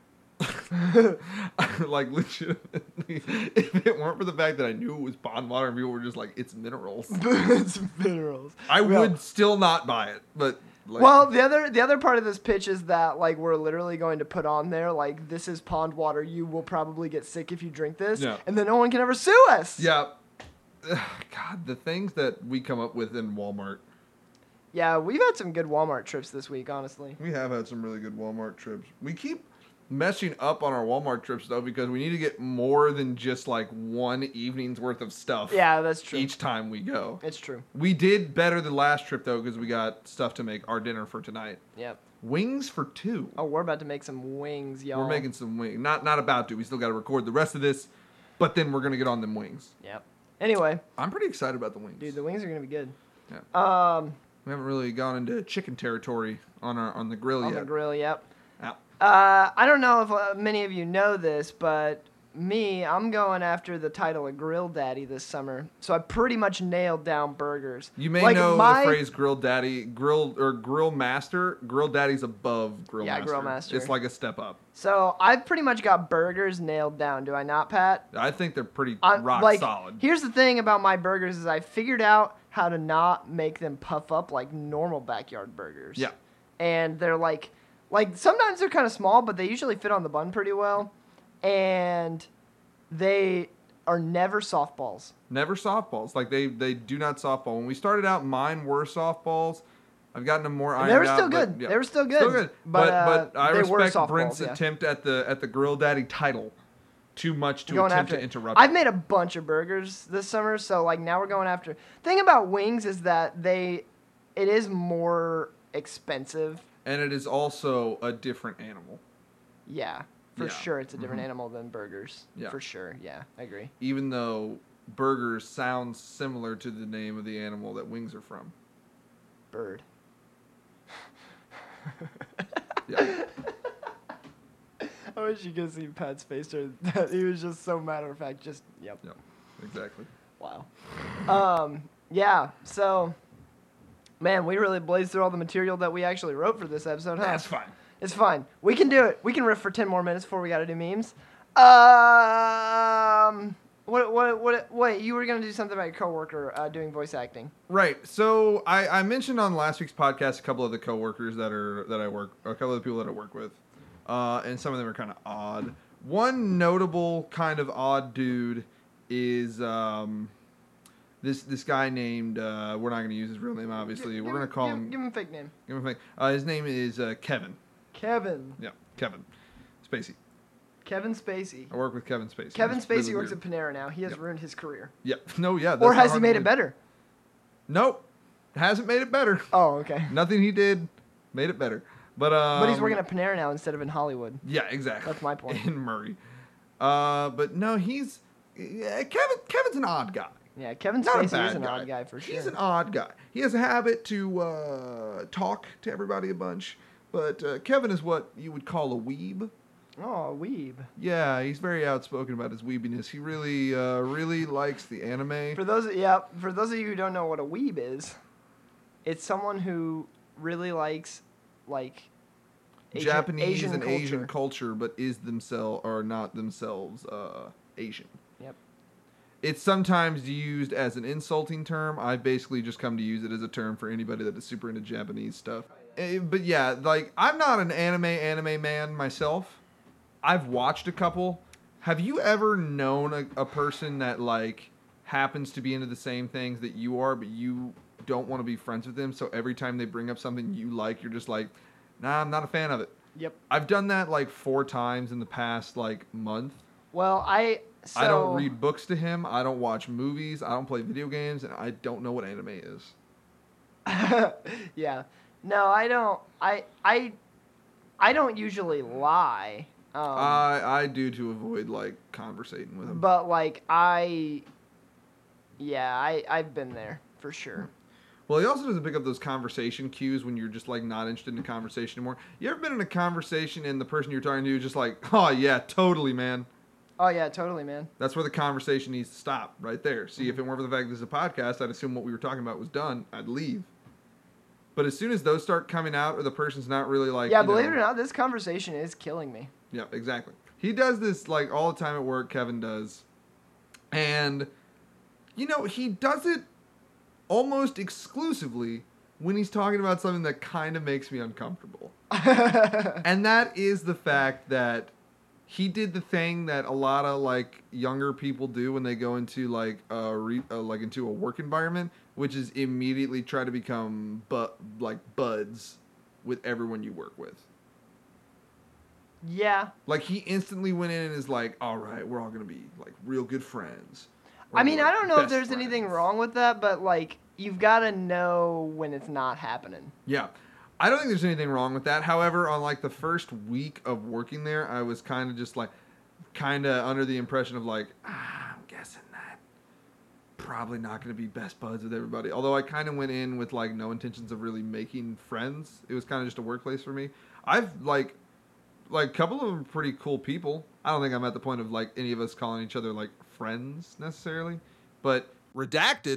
Like legitimately, if it weren't for the fact that I knew it was pond water and people were just like, it's minerals, It's minerals. I Well- would still not buy it. But like, Well, the other the other part of this pitch is that like we're literally going to put on there like this is pond water. You will probably get sick if you drink this, Yeah. and then no one can ever sue us. yeah, Ugh, God, the things that we come up with in Walmart. Yeah, we've had some good Walmart trips this week, honestly. We have had some really good Walmart trips. We keep messing up on our Walmart trips though because we need to get more than just like one evening's worth of stuff. Yeah, that's true. Each time we go. It's true. We did better the last trip though because we got stuff to make our dinner for tonight. Yep. Wings for two. Oh, we're about to make some wings, y'all. We're making some wings. Not not about to. We still got to record the rest of this, but then we're gonna get on them wings. Yep. Anyway, I'm pretty excited about the wings. dude, the wings are gonna be good. Yeah. Um, We haven't really gone into chicken territory on our on the grill on yet. the grill, yep. Ow. Uh, I don't know if uh, many of you know this, but me, I'm going after the title of Grill Daddy this summer. So I pretty much nailed down burgers. You may Like, know my- the phrase "grill daddy," grill or grill master. Grill daddy's above grill Yeah, master. grill master. It's like a step up. So I've pretty much got burgers nailed down. Do I not, Pat? I think they're pretty I'm- rock like, solid. Here's the thing about my burgers is I figured out how to not make them puff up like normal backyard burgers. Yeah. And they're like, like sometimes they're kind of small, but they usually fit on the bun pretty well. And they are never softballs. Never softballs. Like they they do not softball. When we started out, mine were softballs. I've gotten them more And ironed they were out, still but, good. yeah. They were still good. Still good. But, But uh, but, I they were respect softballs, Brent's yeah. attempt at the at the grill daddy title too much to Going attempt after to it. interrupt. I've it. made a bunch of burgers this summer, so like now we're going after. Thing about wings is that they, it is more expensive. And it is also a different animal. Yeah, for Yeah. sure, it's a different Mhm. animal than burgers. Yeah. For sure, yeah, I agree. Even though burgers sounds similar to the name of the animal that wings are from. Bird. Yeah. I wish you could see Pat's face during that. He was just so matter of fact. Just yep. Yeah. Exactly. Wow. Um. Yeah. So, man, we really blazed through all the material that we actually wrote for this episode, huh? That's fine. It's fine. We can do it. We can riff for ten more minutes before we got to do memes. Um, what, what, what, wait, you were going to do something about your coworker uh, doing voice acting. Right. So I, I mentioned on last week's podcast a couple of the coworkers that are that I work, a couple of the people that I work with, uh, and some of them are kind of odd. One notable kind of odd dude is um, this this guy named. Uh, we're not going to use his real name, obviously. Give- we're give going to call give, him. Give him a fake name. Give him a fake. Uh, his name is uh, Kevin. Kevin. Yeah, Kevin Spacey. Kevin Spacey. I work with Kevin Spacey. Kevin It's Spacey really works weird. at Panera now. He has Yep. ruined his career. Yeah. No. Yeah. That's Or not has he hard made to it believe. better? Nope. Hasn't made it better. Oh, okay. Nothing he did made it better. But um, But he's working at Panera now instead of in Hollywood. Yeah, exactly. That's my point. In Murray. Uh, but no, he's yeah, Kevin. Kevin's an odd guy. Yeah, Kevin Not a Spacey is bad an guy. odd guy for sure. He's an odd guy. He has a habit to uh, talk to everybody a bunch. But uh, Kevin is what you would call a weeb. Oh, weeb. Yeah, he's very outspoken about his weebiness. He really, uh, really likes the anime. For those, yeah, for those of you who don't know what a weeb is, it's someone who really likes, like, Asian, Japanese Asian and culture. Asian culture, but is themselves or not themselves uh, Asian. Yep. It's sometimes used as an insulting term. I basically just come to use it as a term for anybody that is super into Japanese stuff. Eh, But yeah, like I'm not an anime anime man myself. I've watched a couple. Have you ever known a, a person that like happens to be into the same things that you are, but you don't want to be friends with them? So every time they bring up something you like, you're just like, nah, I'm not a fan of it. Yep. I've done that like four times in the past like month. Well, I so I don't read books to him. I don't watch movies. I don't play video games, and I don't know what anime is. yeah. No, I don't. I I I don't usually lie. Um, I I do to avoid like conversating with him. but like I, yeah, I I've been there for sure. Well, he also doesn't pick up those conversation cues when you're just like not interested in the conversation anymore. You ever been in a conversation and the person you're talking to is just like, oh yeah, totally, man. Oh yeah, totally, man. That's where the conversation needs to stop, right there. See, if it weren't for the fact this is a podcast, I'd assume what we were talking about was done. I'd leave. But as soon as those start coming out, or the person's not really like, Yeah, you believe know, it or not, this conversation is killing me. Yeah, exactly. He does this like all the time at work, Kevin does. And, you know, he does it almost exclusively when he's talking about something that kind of makes me uncomfortable. And that is the fact that he did the thing that a lot of like younger people do when they go into like a re- uh, like into a work environment, which is immediately try to become bu- like buds with everyone you work with. Yeah. Like he instantly went in and is like, "All right, we're all gonna be like real good friends." We're I mean, like I don't know if best there's anything friends." wrong with that, but like you've got to know when it's not happening. Yeah, I don't think there's anything wrong with that. However, on like the first week of working there, I was kind of just like, kind of under the impression of like, ah, I'm guessing that probably not gonna be best buds with everybody. Although I kind of went in with like no intentions of really making friends. It was kind of just a workplace for me. I've like. Like, a couple of them are pretty cool people. I don't think I'm at the point of, like, any of us calling each other, like, friends, necessarily. But, Redacted.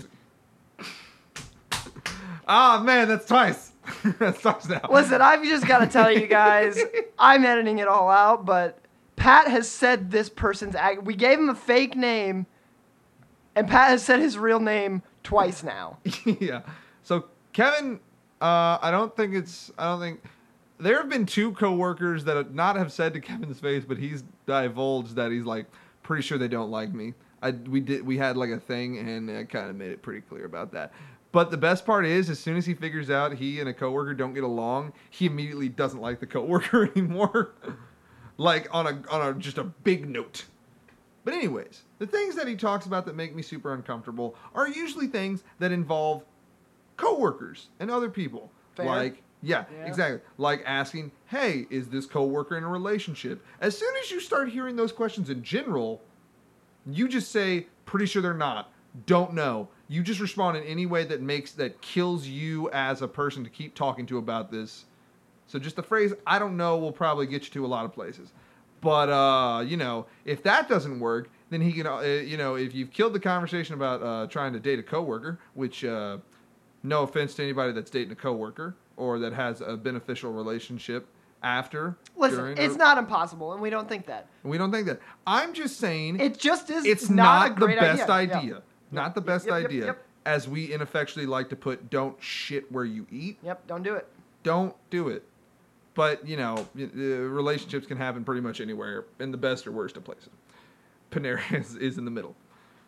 ah, man, that's twice. That's twice now. Listen, I've just got to tell you guys, I'm editing it all out, but Pat has said this person's ag- we gave him a fake name, and Pat has said his real name twice now. Yeah. So, Kevin, uh, I don't think it's, I don't think, there have been two coworkers that have not have said to Kevin's face, but he's divulged that he's, like, pretty sure they don't like me. I, we did, we had, like, a thing, and I kind of made it pretty clear about that. But the best part is, as soon as he figures out he and a coworker don't get along, he immediately doesn't like the coworker anymore. Like, on a, on a, just a big note. But anyways, the things that he talks about that make me super uncomfortable are usually things that involve coworkers and other people. Fair. Like, yeah, Yeah. exactly. Like asking, hey, is this coworker in a relationship? As soon as you start hearing those questions in general, you just say, pretty sure they're not. Don't know. You just respond in any way that makes, that kills you as a person to keep talking to about this. So just the phrase, I don't know, will probably get you to a lot of places. But, uh, you know, if that doesn't work, then he can, uh, you know, if you've killed the conversation about uh, trying to date a coworker, which, uh, no offense to anybody that's dating a coworker or that has a beneficial relationship after. Listen, during, it's or, not impossible, and we don't think that. We don't think that. I'm just saying It just is. it's not, not, a the great best idea. idea. Yeah. Not the Yep, best yep, yep, idea. yep. As we ineffectually like to put, don't shit where you eat. Yep. Don't do it. Don't do it. But, you know, y- uh, relationships can happen pretty much anywhere, in the best or worst of places. Panera is, is in the middle.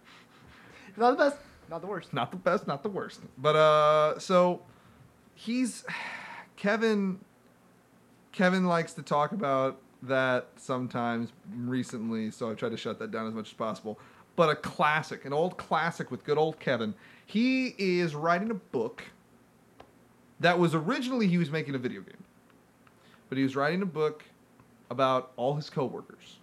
Not the best. Not the worst. Not the best, not the worst. But, uh, so, he's, Kevin, Kevin likes to talk about that sometimes recently, so I tried to shut that down as much as possible. But a classic, an old classic with good old Kevin. He is writing a book that was originally, he was making a video game. But he was writing a book about all his coworkers.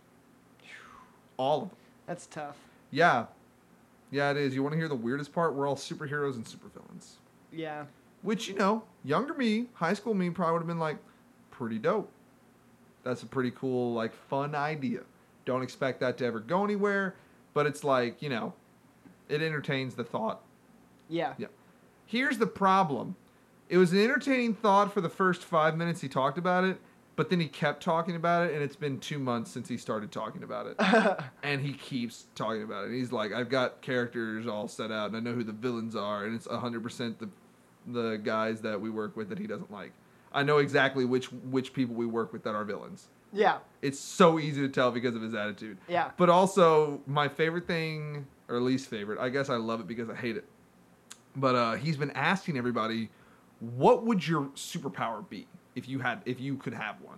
All of them. That's tough. Yeah. Yeah, it is. You want to hear the weirdest part? We're all superheroes and supervillains. Yeah. Which, you know, younger me, high school me, probably would have been like, pretty dope. That's a pretty cool, like, fun idea. Don't expect that to ever go anywhere, but it's like, you know, it entertains the thought. Yeah. Yeah. Here's the problem. It was an entertaining thought for the first five minutes he talked about it, but then he kept talking about it, and it's been two months since he started talking about it. And he keeps talking about it. He's like, I've got characters all set out, and I know who the villains are, and it's one hundred percent the the guys that we work with that he doesn't like. I know exactly which which people we work with that are villains. Yeah. It's so easy to tell because of his attitude. Yeah. But also, my favorite thing, or least favorite, I guess I love it because I hate it. But uh, he's been asking everybody, what would your superpower be if you had, if you could have one?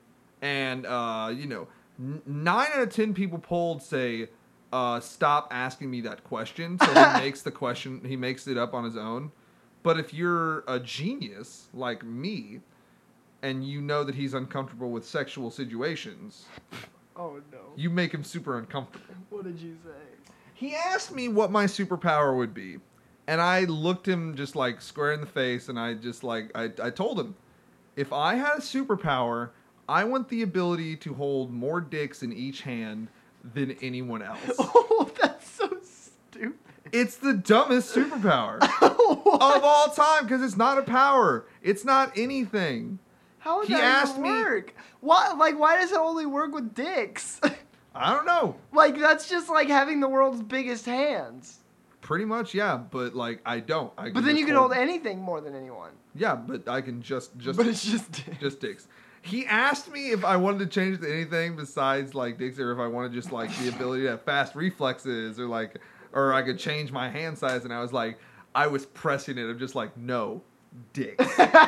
And uh, you know, n- nine out of ten people polled say, uh, "Stop asking me that question." So he makes the question, he makes it up on his own. But if you're a genius like me, and you know that he's uncomfortable with sexual situations, Oh no. you make him super uncomfortable. What did you say? He asked me what my superpower would be, and I looked him just like square in the face, and I just like I, I told him, if I had a superpower, I want the ability to hold more dicks in each hand than anyone else. Oh, that's so stupid. It's the dumbest superpower of all time because it's not a power. It's not anything. How would He that asked even me- work? Why? Like, why does it only work with dicks? I don't know. Like, that's just like having the world's biggest hands. Pretty much, yeah. But like, I don't. I But then just you can hold anything more than anyone. Yeah, but I can just just But it's just dicks. just dicks. He asked me if I wanted to change it to anything besides like dicks, or if I wanted just like the ability to have fast reflexes, or like, or I could change my hand size, and I was like, I was pressing it. I'm just like, no, dicks.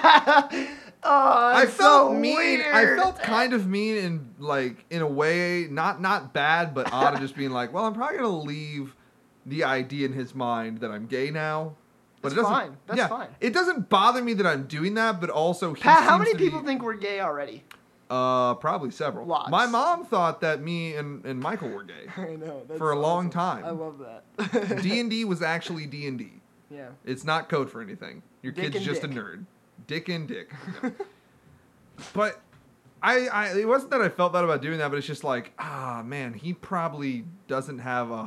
Oh, I that's felt so mean. weird. I felt kind of mean, and like in a way, not not bad, but odd of just being like, well, I'm probably gonna leave the idea in his mind that I'm gay now. But That's it doesn't. fine. That's yeah, fine. It doesn't bother me that I'm doing that, but also he Pat, how seems many to be- people think we're gay already? Uh, probably several. Lots. My mom thought that me and, and Michael were gay. I know. That's For a long awesome. time. I love that. D and D was actually D and D. Yeah. It's not code for anything. Your Dick kid's and just dick. a nerd. Dick and dick. Yeah. But I, I, it wasn't that I felt bad about doing that, but it's just like, ah, man, he probably doesn't have a.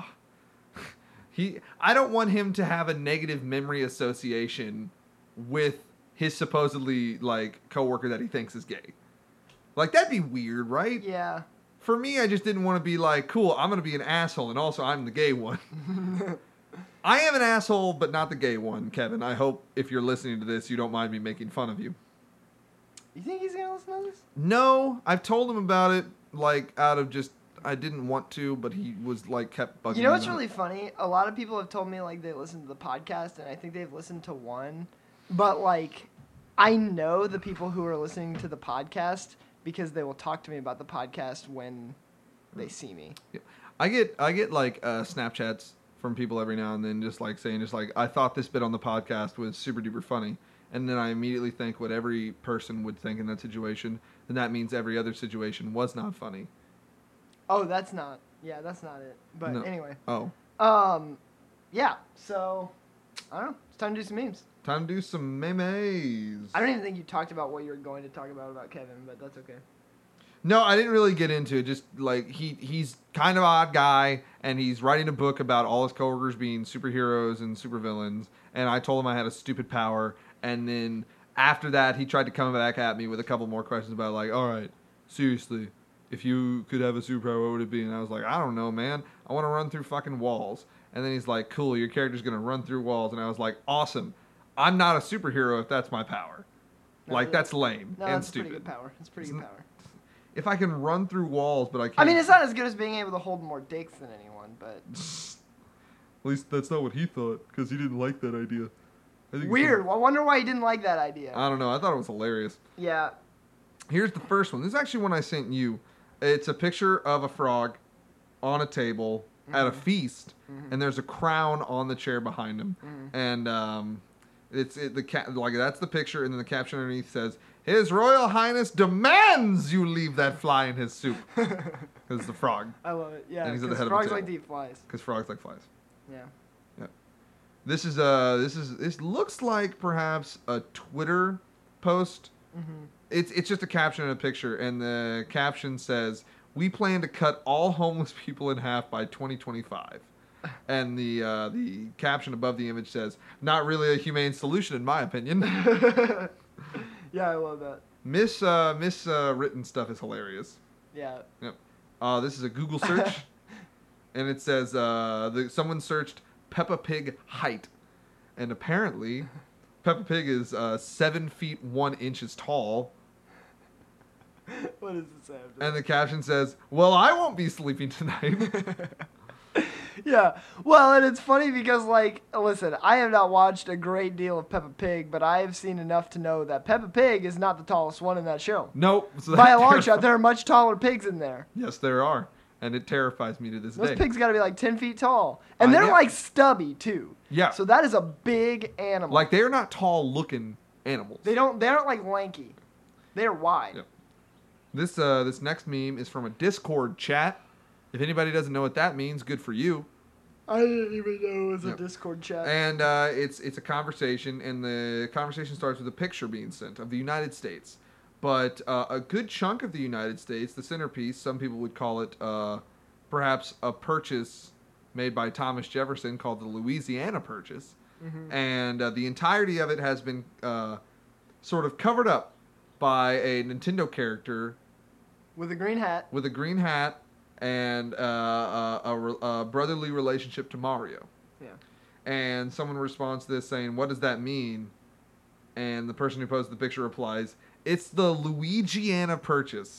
He, I don't want him to have a negative memory association with his supposedly like coworker that he thinks is gay. Like that'd be weird, right? Yeah. For me, I just didn't want to be like, cool, I'm going to be an asshole, and also I'm the gay one. I am an asshole, but not the gay one, Kevin. I hope if you're listening to this, you don't mind me making fun of you. You think he's gonna listen to this? No, I've told him about it, like, out of just, I didn't want to, but he was, like, kept bugging me. You know what's about it. really funny? A lot of people have told me like they listen to the podcast, and I think they've listened to one, but like, I know the people who are listening to the podcast because they will talk to me about the podcast when they see me. Yeah. I get, I get, like, uh, Snapchats from people every now and then, just, like, saying, just, like, I thought this bit on the podcast was super duper funny. And then I immediately think what every person would think in that situation, and that means every other situation was not funny. Oh, that's not. Yeah, that's not it. But No. anyway. Oh. Um, yeah. So, I don't know. It's time to do some memes. Time to do some memes. I don't even think you talked about what you were going to talk about about Kevin, but that's okay. No, I didn't really get into it. Just like he he's kind of an odd guy, and he's writing a book about all his coworkers being superheroes and supervillains. And I told him I had a stupid power, and then after that, he tried to come back at me with a couple more questions about like, all right, seriously, if you could have a superpower, what would it be? And I was like, I don't know, man. I want to run through fucking walls. And then he's like, cool, your character's going to run through walls. And I was like, awesome. I'm not a superhero if that's my power. No, like, that's lame no, and that's stupid. pretty good power. It's pretty good power. If I can run through walls, but I can't... I mean, it's not as good as being able to hold more dicks than anyone, but... At least that's not what he thought, because he didn't like that idea. I think Weird. I wonder why he didn't like that idea. I don't know. I thought it was hilarious. Yeah. Here's the first one. This is actually one I sent you. It's a picture of a frog on a table mm-hmm. at a feast, mm-hmm. and there's a crown on the chair behind him. Mm-hmm. And um, it's it, the ca- like that's the picture, and then the caption underneath says, "His Royal Highness demands you leave that fly in his soup." Because it's the frog. I love it. Yeah. And he's at the head frogs of the like table. to eat flies. Because frogs like flies. Yeah. Yeah. This is uh this is this looks like perhaps a Twitter post. Mm-hmm. It's it's just a caption and a picture, and the caption says, "We plan to cut all homeless people in half by twenty twenty-five." And the uh, the caption above the image says, "Not really a humane solution, in my opinion." Yeah, I love that. Miss uh, Miss uh, written stuff is hilarious. Yeah. Yep. Uh, this is a Google search, and it says uh, the, someone searched Peppa Pig height, and apparently Peppa Pig is uh, seven feet one inches tall. What does it say? And the caption says, "Well, I won't be sleeping tonight." Yeah. Well, and it's funny because, like, listen, I have not watched a great deal of Peppa Pig, but I have seen enough to know that Peppa Pig is not the tallest one in that show. Nope. So By a long shot, there are much taller pigs in there. Yes, there are. And it terrifies me to this Those day. Those pigs got to be like ten feet tall. And Uh, they're yeah. like stubby, too. Yeah. So that is a big animal. Like, they're not tall-looking animals. They don't, they aren't like lanky. They're wide. Yep. This, uh, this next meme is from a Discord chat. If anybody doesn't know what that means, good for you. I didn't even know it was Yep. a Discord chat. And uh, it's it's a conversation, and the conversation starts with a picture being sent of the United States. But uh, a good chunk of the United States, the centerpiece, some people would call it uh, perhaps a purchase made by Thomas Jefferson called the Louisiana Purchase. Mm-hmm. And uh, the entirety of it has been uh, sort of covered up by a Nintendo character with a green hat. with a green hat and uh, a, a, a brotherly relationship to Mario. Yeah. And someone responds to this saying, "What does that mean?" And the person who posted the picture replies, "It's the Louisiana Purchase."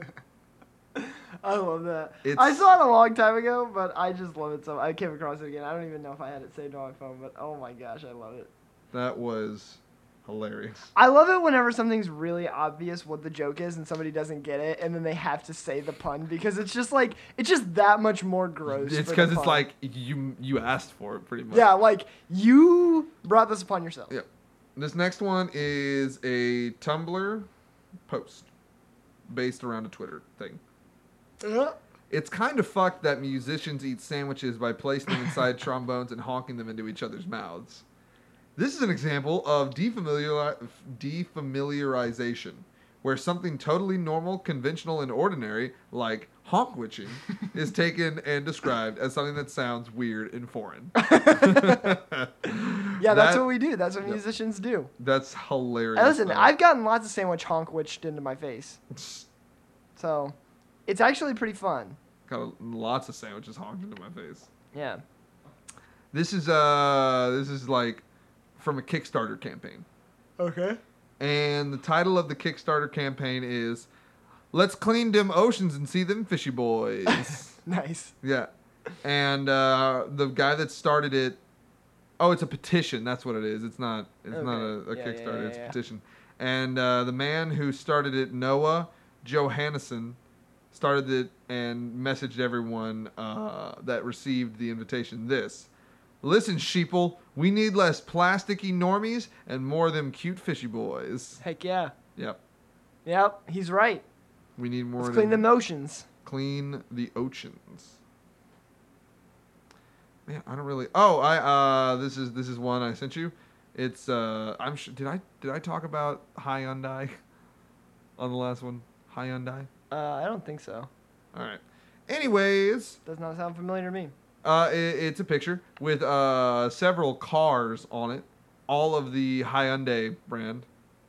I love that. It's- I saw it a long time ago, but I just love it so I came across it again. I don't even know if I had it saved on my phone, but oh my gosh, I love it. That was hilarious. I love it whenever something's really obvious what the joke is and somebody doesn't get it, and then they have to say the pun because it's just like it's just that much more gross. It's for the because it's pun. like you you asked for it pretty much. Yeah, like you brought this upon yourself. Yep. This next one is a Tumblr post based around a Twitter thing. Yeah. It's kind of fucked that musicians eat sandwiches by placing them inside trombones and honking them into each other's mouths. This is an example of defamiliar- defamiliarization, where something totally normal, conventional, and ordinary, like honk-witching, is taken and described as something that sounds weird and foreign. Yeah, that's That- what we do. That's what Yep. musicians do. That's hilarious. And listen, though. I've gotten lots of sandwich honk witched into my face. So, it's actually pretty fun. Got lots of sandwiches honked into my face. Yeah. This is uh, this is like from a Kickstarter campaign. Okay. And the title of the Kickstarter campaign is "Let's Clean Them Oceans and See Them Fishy Boys." Nice. Yeah. And uh, the guy that started it, oh, it's a petition. That's what it is. It's not. It's Okay. not a, a Yeah, Kickstarter. yeah, yeah, it's a yeah. petition. And uh, the man who started it, Noah Johannesson, started it and messaged everyone uh, that received the invitation this: "Listen, sheeple, we need less plasticky normies and more of them cute fishy boys." Heck yeah. Yep. Yep, he's right. We need more Let's of clean them. them oceans. Clean the oceans. Man, I don't really. Oh, I uh, this is this is one I sent you. It's uh, I'm sure. Did I did I talk about Hyundai on the last one? Hyundai. Uh, I don't think so. All right. Anyways, Does not sound familiar to me. uh, it, it's a picture with uh several cars on it, all of the Hyundai brand,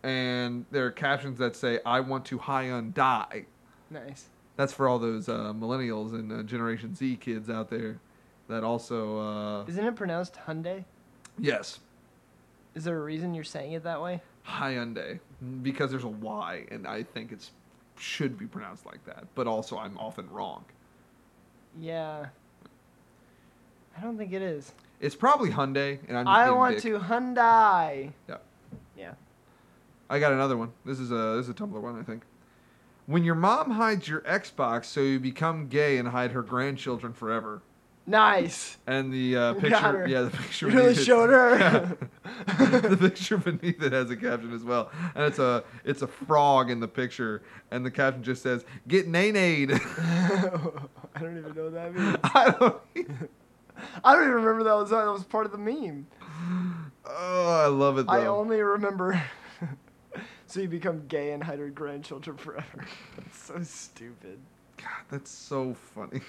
and there are captions that say, "I want to Hyundai." Nice. That's for all those uh, millennials and uh, Generation Z kids out there that also. Uh, Isn't it pronounced Hyundai? yes, Is there a reason you're saying it that way? Hyundai, because there's a Y, and I think it's should be pronounced like that. But also, I'm often wrong. Yeah. I don't think it is. It's probably Hyundai, and I'm just I being a want dick. to Hyundai. Yeah. Yeah. I got another one. This is a this is a Tumblr one, I think. When your mom hides your Xbox so you become gay and hide her grandchildren forever. Nice. And the uh, Got picture, her. yeah, the picture. You really beneath it- showed her. the picture beneath it has a caption as well, and it's a it's a frog in the picture, and the caption just says, "Get nay-nayed." I don't even know what that means. I don't. Even, I don't even remember that was that was part of the meme. oh, I love it though. I only remember. So you become gay and hide your grandchildren forever. That's so stupid. God, that's so funny.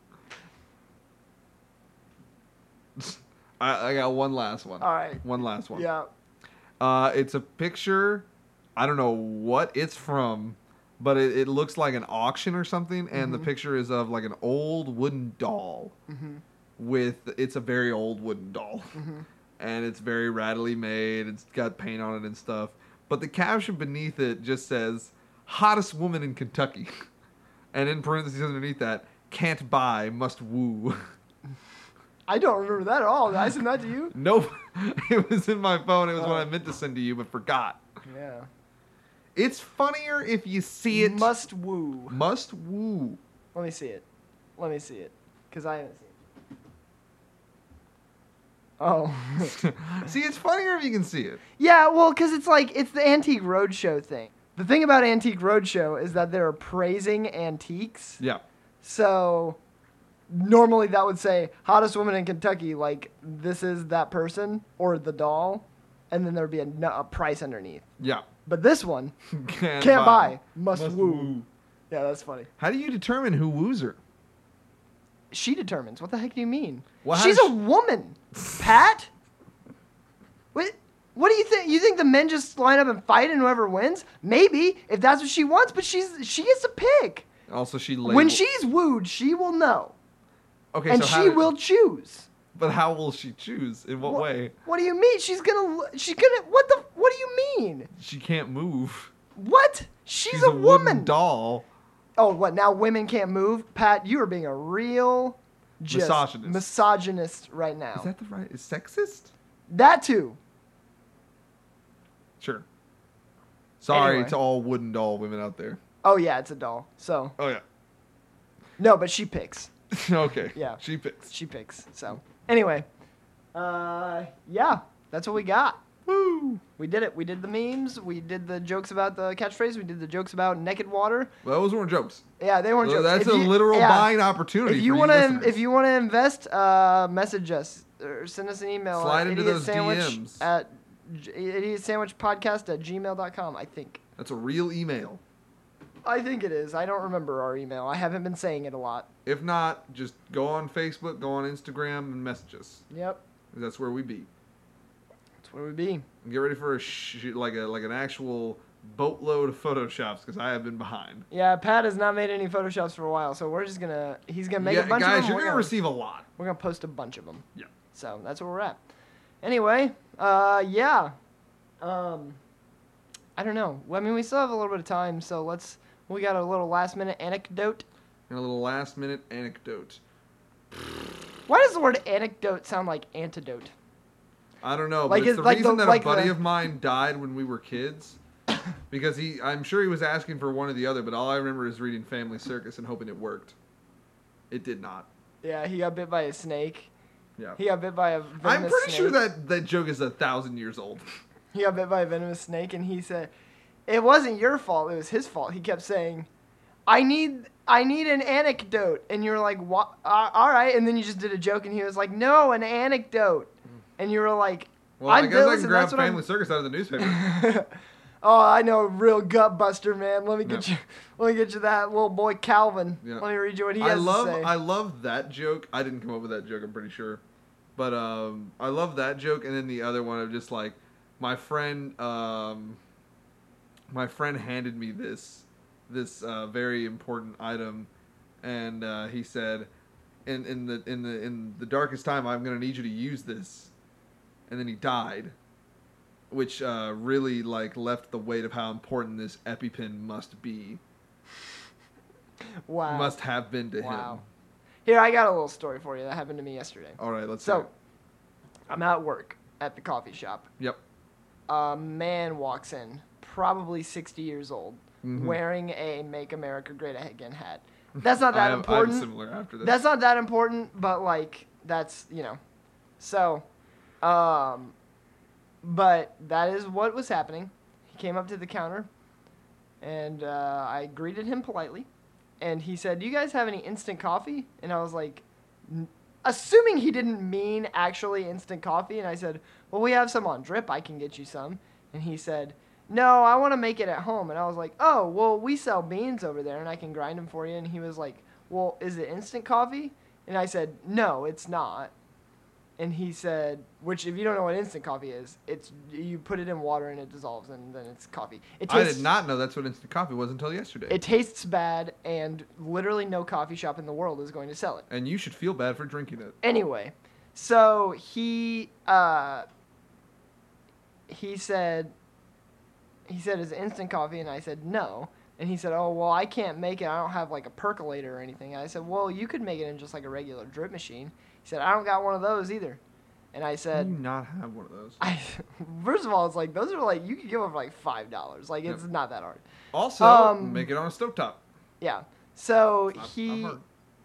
I, I got one last one. All right. One last one. Yeah. Uh, it's a picture. I don't know what it's from, but it, it looks like an auction or something, and the Mhm. picture is of like an old wooden doll. Mm-hmm. With it's a very old wooden doll, Mhm. and it's very rattly made. It's got paint on it and stuff. But the caption beneath it just says, "Hottest woman in Kentucky," and in parentheses underneath that, "Can't buy, must woo." I don't remember that at all. Did I send that to you? Nope, it was in my phone. It was Oh. what I meant to send to you, but forgot. Yeah. It's funnier if you see it. Must woo. Must woo. Let me see it. Let me see it. Because I haven't seen it. Oh. See, it's funnier if you can see it. Yeah, well, because it's like, it's the Antique Roadshow thing. The thing about Antique Roadshow is that they're praising antiques. Yeah. So normally that would say, hottest woman in Kentucky, like, this is that person or the doll. And then there'd be a, n- a price underneath. Yeah. But this one, Can't, can't buy, must, Must woo. woo. Yeah, that's funny. How do you determine who woos her? She determines. What the heck do you mean? Well, how She's does a she- woman, Pat. What? What do you think? You think the men just line up and fight and whoever wins? Maybe if that's what she wants, but she's she gets to pick. Also, she label- When she's wooed, she will know, okay, and so how she do- will choose. But how will she choose? In what, What- way? What do you mean? She's gonna. She's gonna. What the? What do you mean? She can't move. What? She's, She's a, a wooden woman. doll. Oh, what? Now women can't move? Pat, you are being a real just Misogynist. misogynist right now. Is that the right? Is sexist? that too? Sure. Sorry Anyway. to all wooden doll women out there. Oh yeah, it's a doll. So Oh yeah. no, but she picks. Okay. Yeah. She picks. She picks. So anyway, uh, yeah, that's what we got. Woo. We did it. We did the memes. We did the jokes about the catchphrase. We did the jokes about naked water. Well, those weren't jokes. Yeah, they weren't Well, jokes. that's If a you- literal yeah. buying opportunity. If you want to, if you want to invest, uh, message us or send us an email. Slide at into idiot those sandwich D Ms. at j- idiot sandwich podcast at gmail dot com. I think. that's a real email. I think it is. I don't remember our email. I haven't been saying it a lot. If not, just go on Facebook, go on Instagram, and message us. Yep, 'Cause that's where we be. that's where we be. And get ready for a sh- like a like an actual boatload of photoshops because I have been behind. Yeah, Pat has not made any photoshops for a while, so we're just gonna. He's gonna make Yeah, a bunch guys, of them. you're we're gonna receive a lot. We're gonna post a bunch of them. Yeah. So that's where we're at. Anyway, uh, yeah. Um, I don't know. I mean, we still have a little bit of time, so let's. We got a little last minute anecdote. And a little last minute anecdote. Why does the word anecdote sound like antidote? I don't know, Like but it's it's the like reason the- that like a buddy the- of mine died when we were kids. Because he, I'm sure he was asking for one or the other, but all I remember is reading Family Circus and hoping it worked. It did not. Yeah, he got bit by a snake. Yeah. He got bit by a venomous I'm pretty snake. sure that that joke is a thousand years old. He got bit by a venomous snake, and he said, "It wasn't your fault. It was his fault." He kept saying, "I need, I need an anecdote," and you were like, "What? Uh, all right." And then you just did a joke, and he was like, "No, an anecdote," and you were like, Well, I I'm- guess I listen, can grab that's what I'm- Family Circus out of the newspaper. "Oh, I know, real gut buster, man. Let me get Yeah. you, let me get you that little boy Calvin. Yeah. Let me read you what he I has love to say." I love that joke. I didn't come up with that joke, I'm pretty sure. But um I love that joke and then the other one of just like my friend um my friend handed me this this uh, very important item, and uh, he said, "In in the in the in the darkest time, I'm gonna need you to use this," and then he died, which uh, really like left the weight of how important this EpiPen must be. Wow. Must have been to Wow. him. Here, I got a little story for you that happened to me yesterday. All right, let's. So, hear it. I'm at work at the coffee shop. Yep. A man walks in, probably sixty years old, Mhm. wearing a "Make America Great Again" hat. That's not that I am, important. I'm similar after this. That's not that important, but like that's you know, so, um, but that is what was happening. He came up to the counter, and uh, I greeted him politely, and he said, "Do you guys have any instant coffee?" And I was like, N-, assuming he didn't mean actually instant coffee, and I said, "Well, we have some on drip. I can get you some." And he said, "No, I want to make it at home." And I was like, "Oh, well, we sell beans over there, and I can grind them for you." And he was like, "Well, is it instant coffee?" And I said, "No, it's not." And he said, which if you don't know what instant coffee is, it's you put it in water and it dissolves, and then it's coffee. It I tastes, did not know that's what instant coffee was until yesterday. It tastes bad, and literally no coffee shop in the world is going to sell it. And you should feel bad for drinking it. Anyway, so he uh, he said, he said, "Is it instant coffee?" And I said, "No." And he said, "Oh, well, I can't make it. I don't have like a percolator or anything." And I said, "Well, you could make it in just like a regular drip machine." He said, "I don't got one of those either." And I How said, do you not have one of those? I, first of all, it's like, those are like, you could get one for like five dollars. Like, it's Yep. not that hard. Also, Um, make it on a stovetop. Yeah. So I've- I've he heard.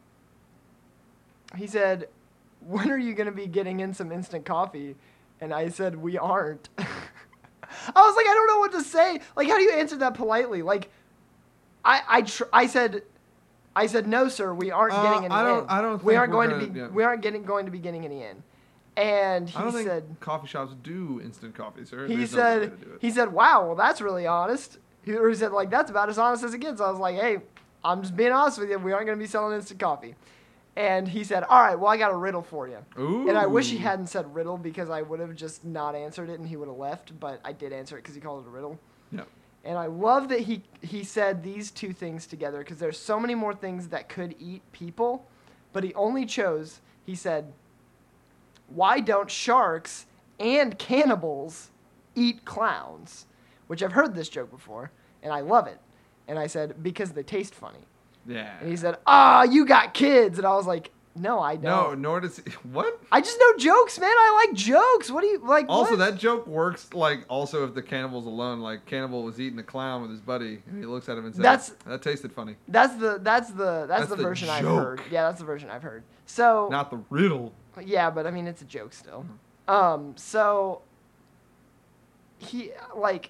he said, "When are you going to be getting in some instant coffee?" And I said, "We aren't." I was like, I don't know what to say. Like, how do you answer that politely? Like, I I tr- I said, I said, "No, sir, we aren't Uh, getting any I don't- in. I don't we think aren't we're going gonna- to be yeah. we aren't getting going to be getting any in." And he I don't think said, coffee shops do instant coffee, sir. he There's no other way said, to do it. he said, "Wow, well, that's really honest." He, or he said, like, "That's about as honest as it gets." I was like, "Hey, I'm just being honest with you. We aren't going to be selling instant coffee." And he said, "All right, well, I got a riddle for you." Ooh. And I wish he hadn't said riddle, because I would have just not answered it and he would have left. But I did answer it because he called it a riddle. Yep. And I love that he, he said these two things together, because there's so many more things that could eat people. But he only chose, he said, "Why don't sharks and cannibals eat clowns?" Which I've heard this joke before, and I love it. And I said, "Because they taste funny." Yeah. And he said, "Ah, you got kids." And I was like, "No, I no, don't. nor does he, what? I just know jokes, man. I like jokes. What do you like?" Also, what? that joke works like also if the cannibal's alone. Like Cannibal was eating a clown with his buddy, and he looks at him and says, That's- "That tasted funny." That's the that's the that's, That's the, the version I've joke. heard. Yeah, that's the version I've heard. So Not the riddle. yeah, but I mean it's a joke still. Mm-hmm. Um, so he like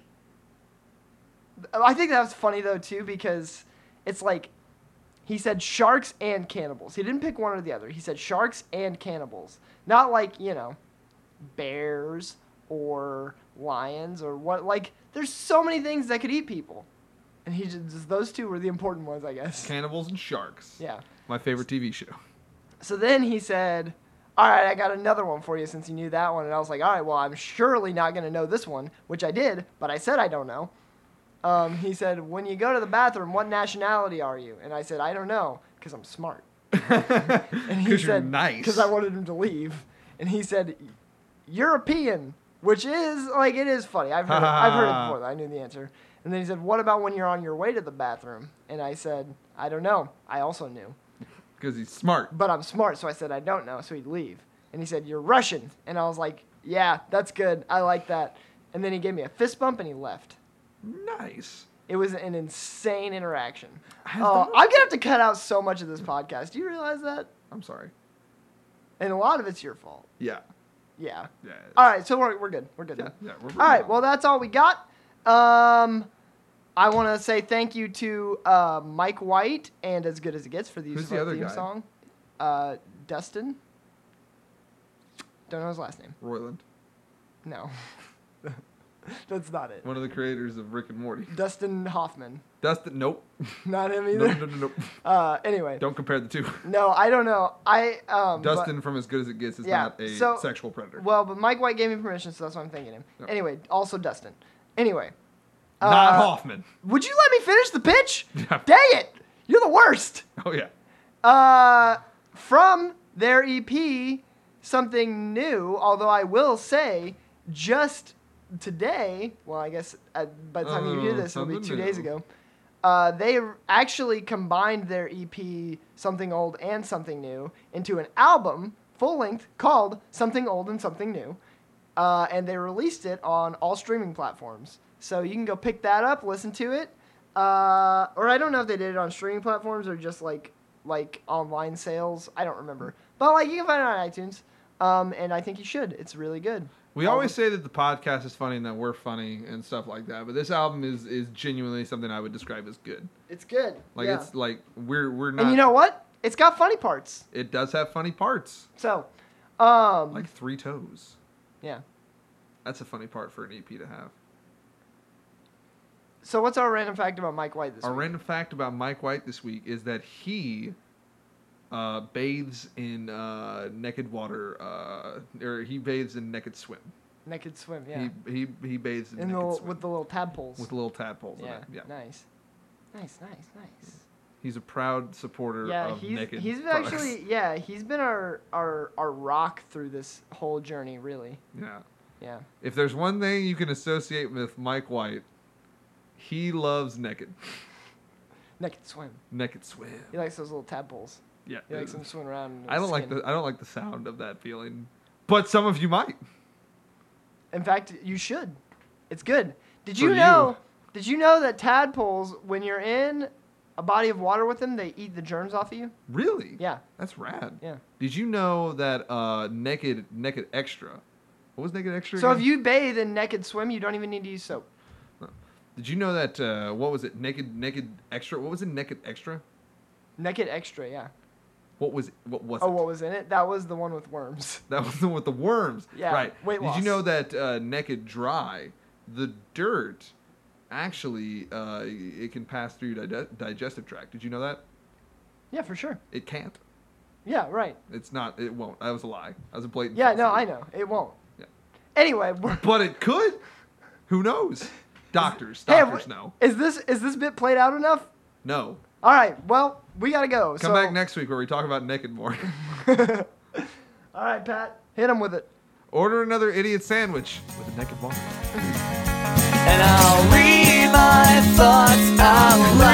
I think that was funny though too, because it's like he said sharks and cannibals. He didn't pick one or the other. He said sharks and cannibals. Not like, you know, bears or lions or what. Like, there's so many things that could eat people. And he just, those two were the important ones, I guess. Cannibals and sharks. Yeah. My favorite T V show. So then he said, "All right, I got another one for you since you knew that one." And I was like, "All right, well, I'm surely not going to know this one," which I did, but I said I don't know. Um, he said, "When you go to the bathroom, what nationality are you?" And I said, "I don't know, because I'm smart." And he Because you're said, nice. because I wanted him to leave. And he said, "European," which is, like, it is funny. I've heard, it, I've heard it before. I knew the answer. And then he said, "What about when you're on your way to the bathroom?" And I said, "I don't know." I also knew. Because he's smart. But I'm smart, so I said, "I don't know," so he'd leave. And he said, "You're Russian." And I was like, "Yeah, that's good. I like that." And then he gave me a fist bump and he left. Nice. It was an insane interaction. Has Oh, that- I'm going to have to cut out so much of this podcast. Do you realize that? I'm sorry. And a lot of it's your fault. Yeah. Yeah. Yeah. All right, so we're, we're good. We're good. Yeah. now. Yeah. We're All right, well, that's all we got. Um, I want to say thank you to uh, Mike White and As Good As It Gets for the use Who's of the our other theme guy? song. Uh, Dustin. Don't know his last name. Royland, No. That's not it. one of the creators of Rick and Morty. Dustin Hoffman. Dustin. Nope. Not him No, either. no, no, no. Uh, anyway. Don't compare the two. No, I don't know. I um. but- Dustin from As Good As It Gets is Yeah, not a so- sexual predator. Well, but Mike White gave me permission, so that's why I'm thanking him. Yep. Anyway, also Dustin. Anyway, Not Uh, Hoffman. Would you let me finish the pitch? Yeah. Dang it! You're the worst. Oh, yeah. Uh, from their E P, Something New, although I will say, just today, well, I guess uh, by the time you hear Oh, this, it'll be something two new. days ago, uh, they r- actually combined their E P, Something Old and Something New, into an album, full length, called Something Old and Something New, uh, and they released it on all streaming platforms. So you can go pick that up, listen to it. Uh, or I don't know if they did it on streaming platforms or just like like online sales. I don't remember. But like you can find it on iTunes. Um, and I think you should. It's really good. We Um, always say that the podcast is funny and that we're funny and stuff like that, but this album is, is genuinely something I would describe as good. It's good. Like yeah. it's like we're we're not. And you know what? It's got funny parts. it does have funny parts, So, um, like three toes. yeah. That's a funny part for an E P to have. So what's our random fact about Mike White this Our week? random fact about Mike White this week is that he uh, bathes in uh, naked water, uh, or he bathes in naked swim. Naked Swim, yeah. He he he bathes in In the, naked little- swim with the little tadpoles. with little tadpoles yeah. in it. Yeah, Nice. Nice, nice, nice. he's a proud supporter Yeah, of he's naked. he's products. actually yeah, he's been our, our our rock through this whole journey, really. yeah. Yeah. If there's one thing you can associate with Mike White, he loves naked. Naked Swim. Naked swim. He likes those little tadpoles. Yeah. He likes them swimming around. in I his don't like skin. the I don't like the sound of that feeling, but some of you might. In fact, you should. It's good. Did For you know? you. Did you know that tadpoles, when you're in a body of water with them, they eat the germs off of you? Really? Yeah. That's rad. Yeah. Did you know that uh, naked naked extra? What was naked extra? So again? if you bathe in Naked Swim, you don't even need to use soap. Did you know that uh, what was it? Naked naked extra. What was it? Naked extra. Naked Extra, yeah. What was what was Oh, it? what was in it? That was the one with worms. That was the one with the worms. Yeah, Right. weight Did loss. you know that uh, naked dry, the dirt, actually, uh, it can pass through your dige- digestive tract. Did you know that? Yeah, for sure. It can't. Yeah, right. It's not. It won't. That was a lie. That was a blatant. Yeah, no, falsehood. I know. It won't. Yeah. Anyway, we're, But it could. Who knows? Doctors. Hey, Doctors wh- know. is this is this bit played out enough? No. All right. Well, we gotta go. Come so, back next week where we talk about naked more. All right, Pat, hit him with it. Order another idiot sandwich with a naked woman. And I'll read my thoughts out loud.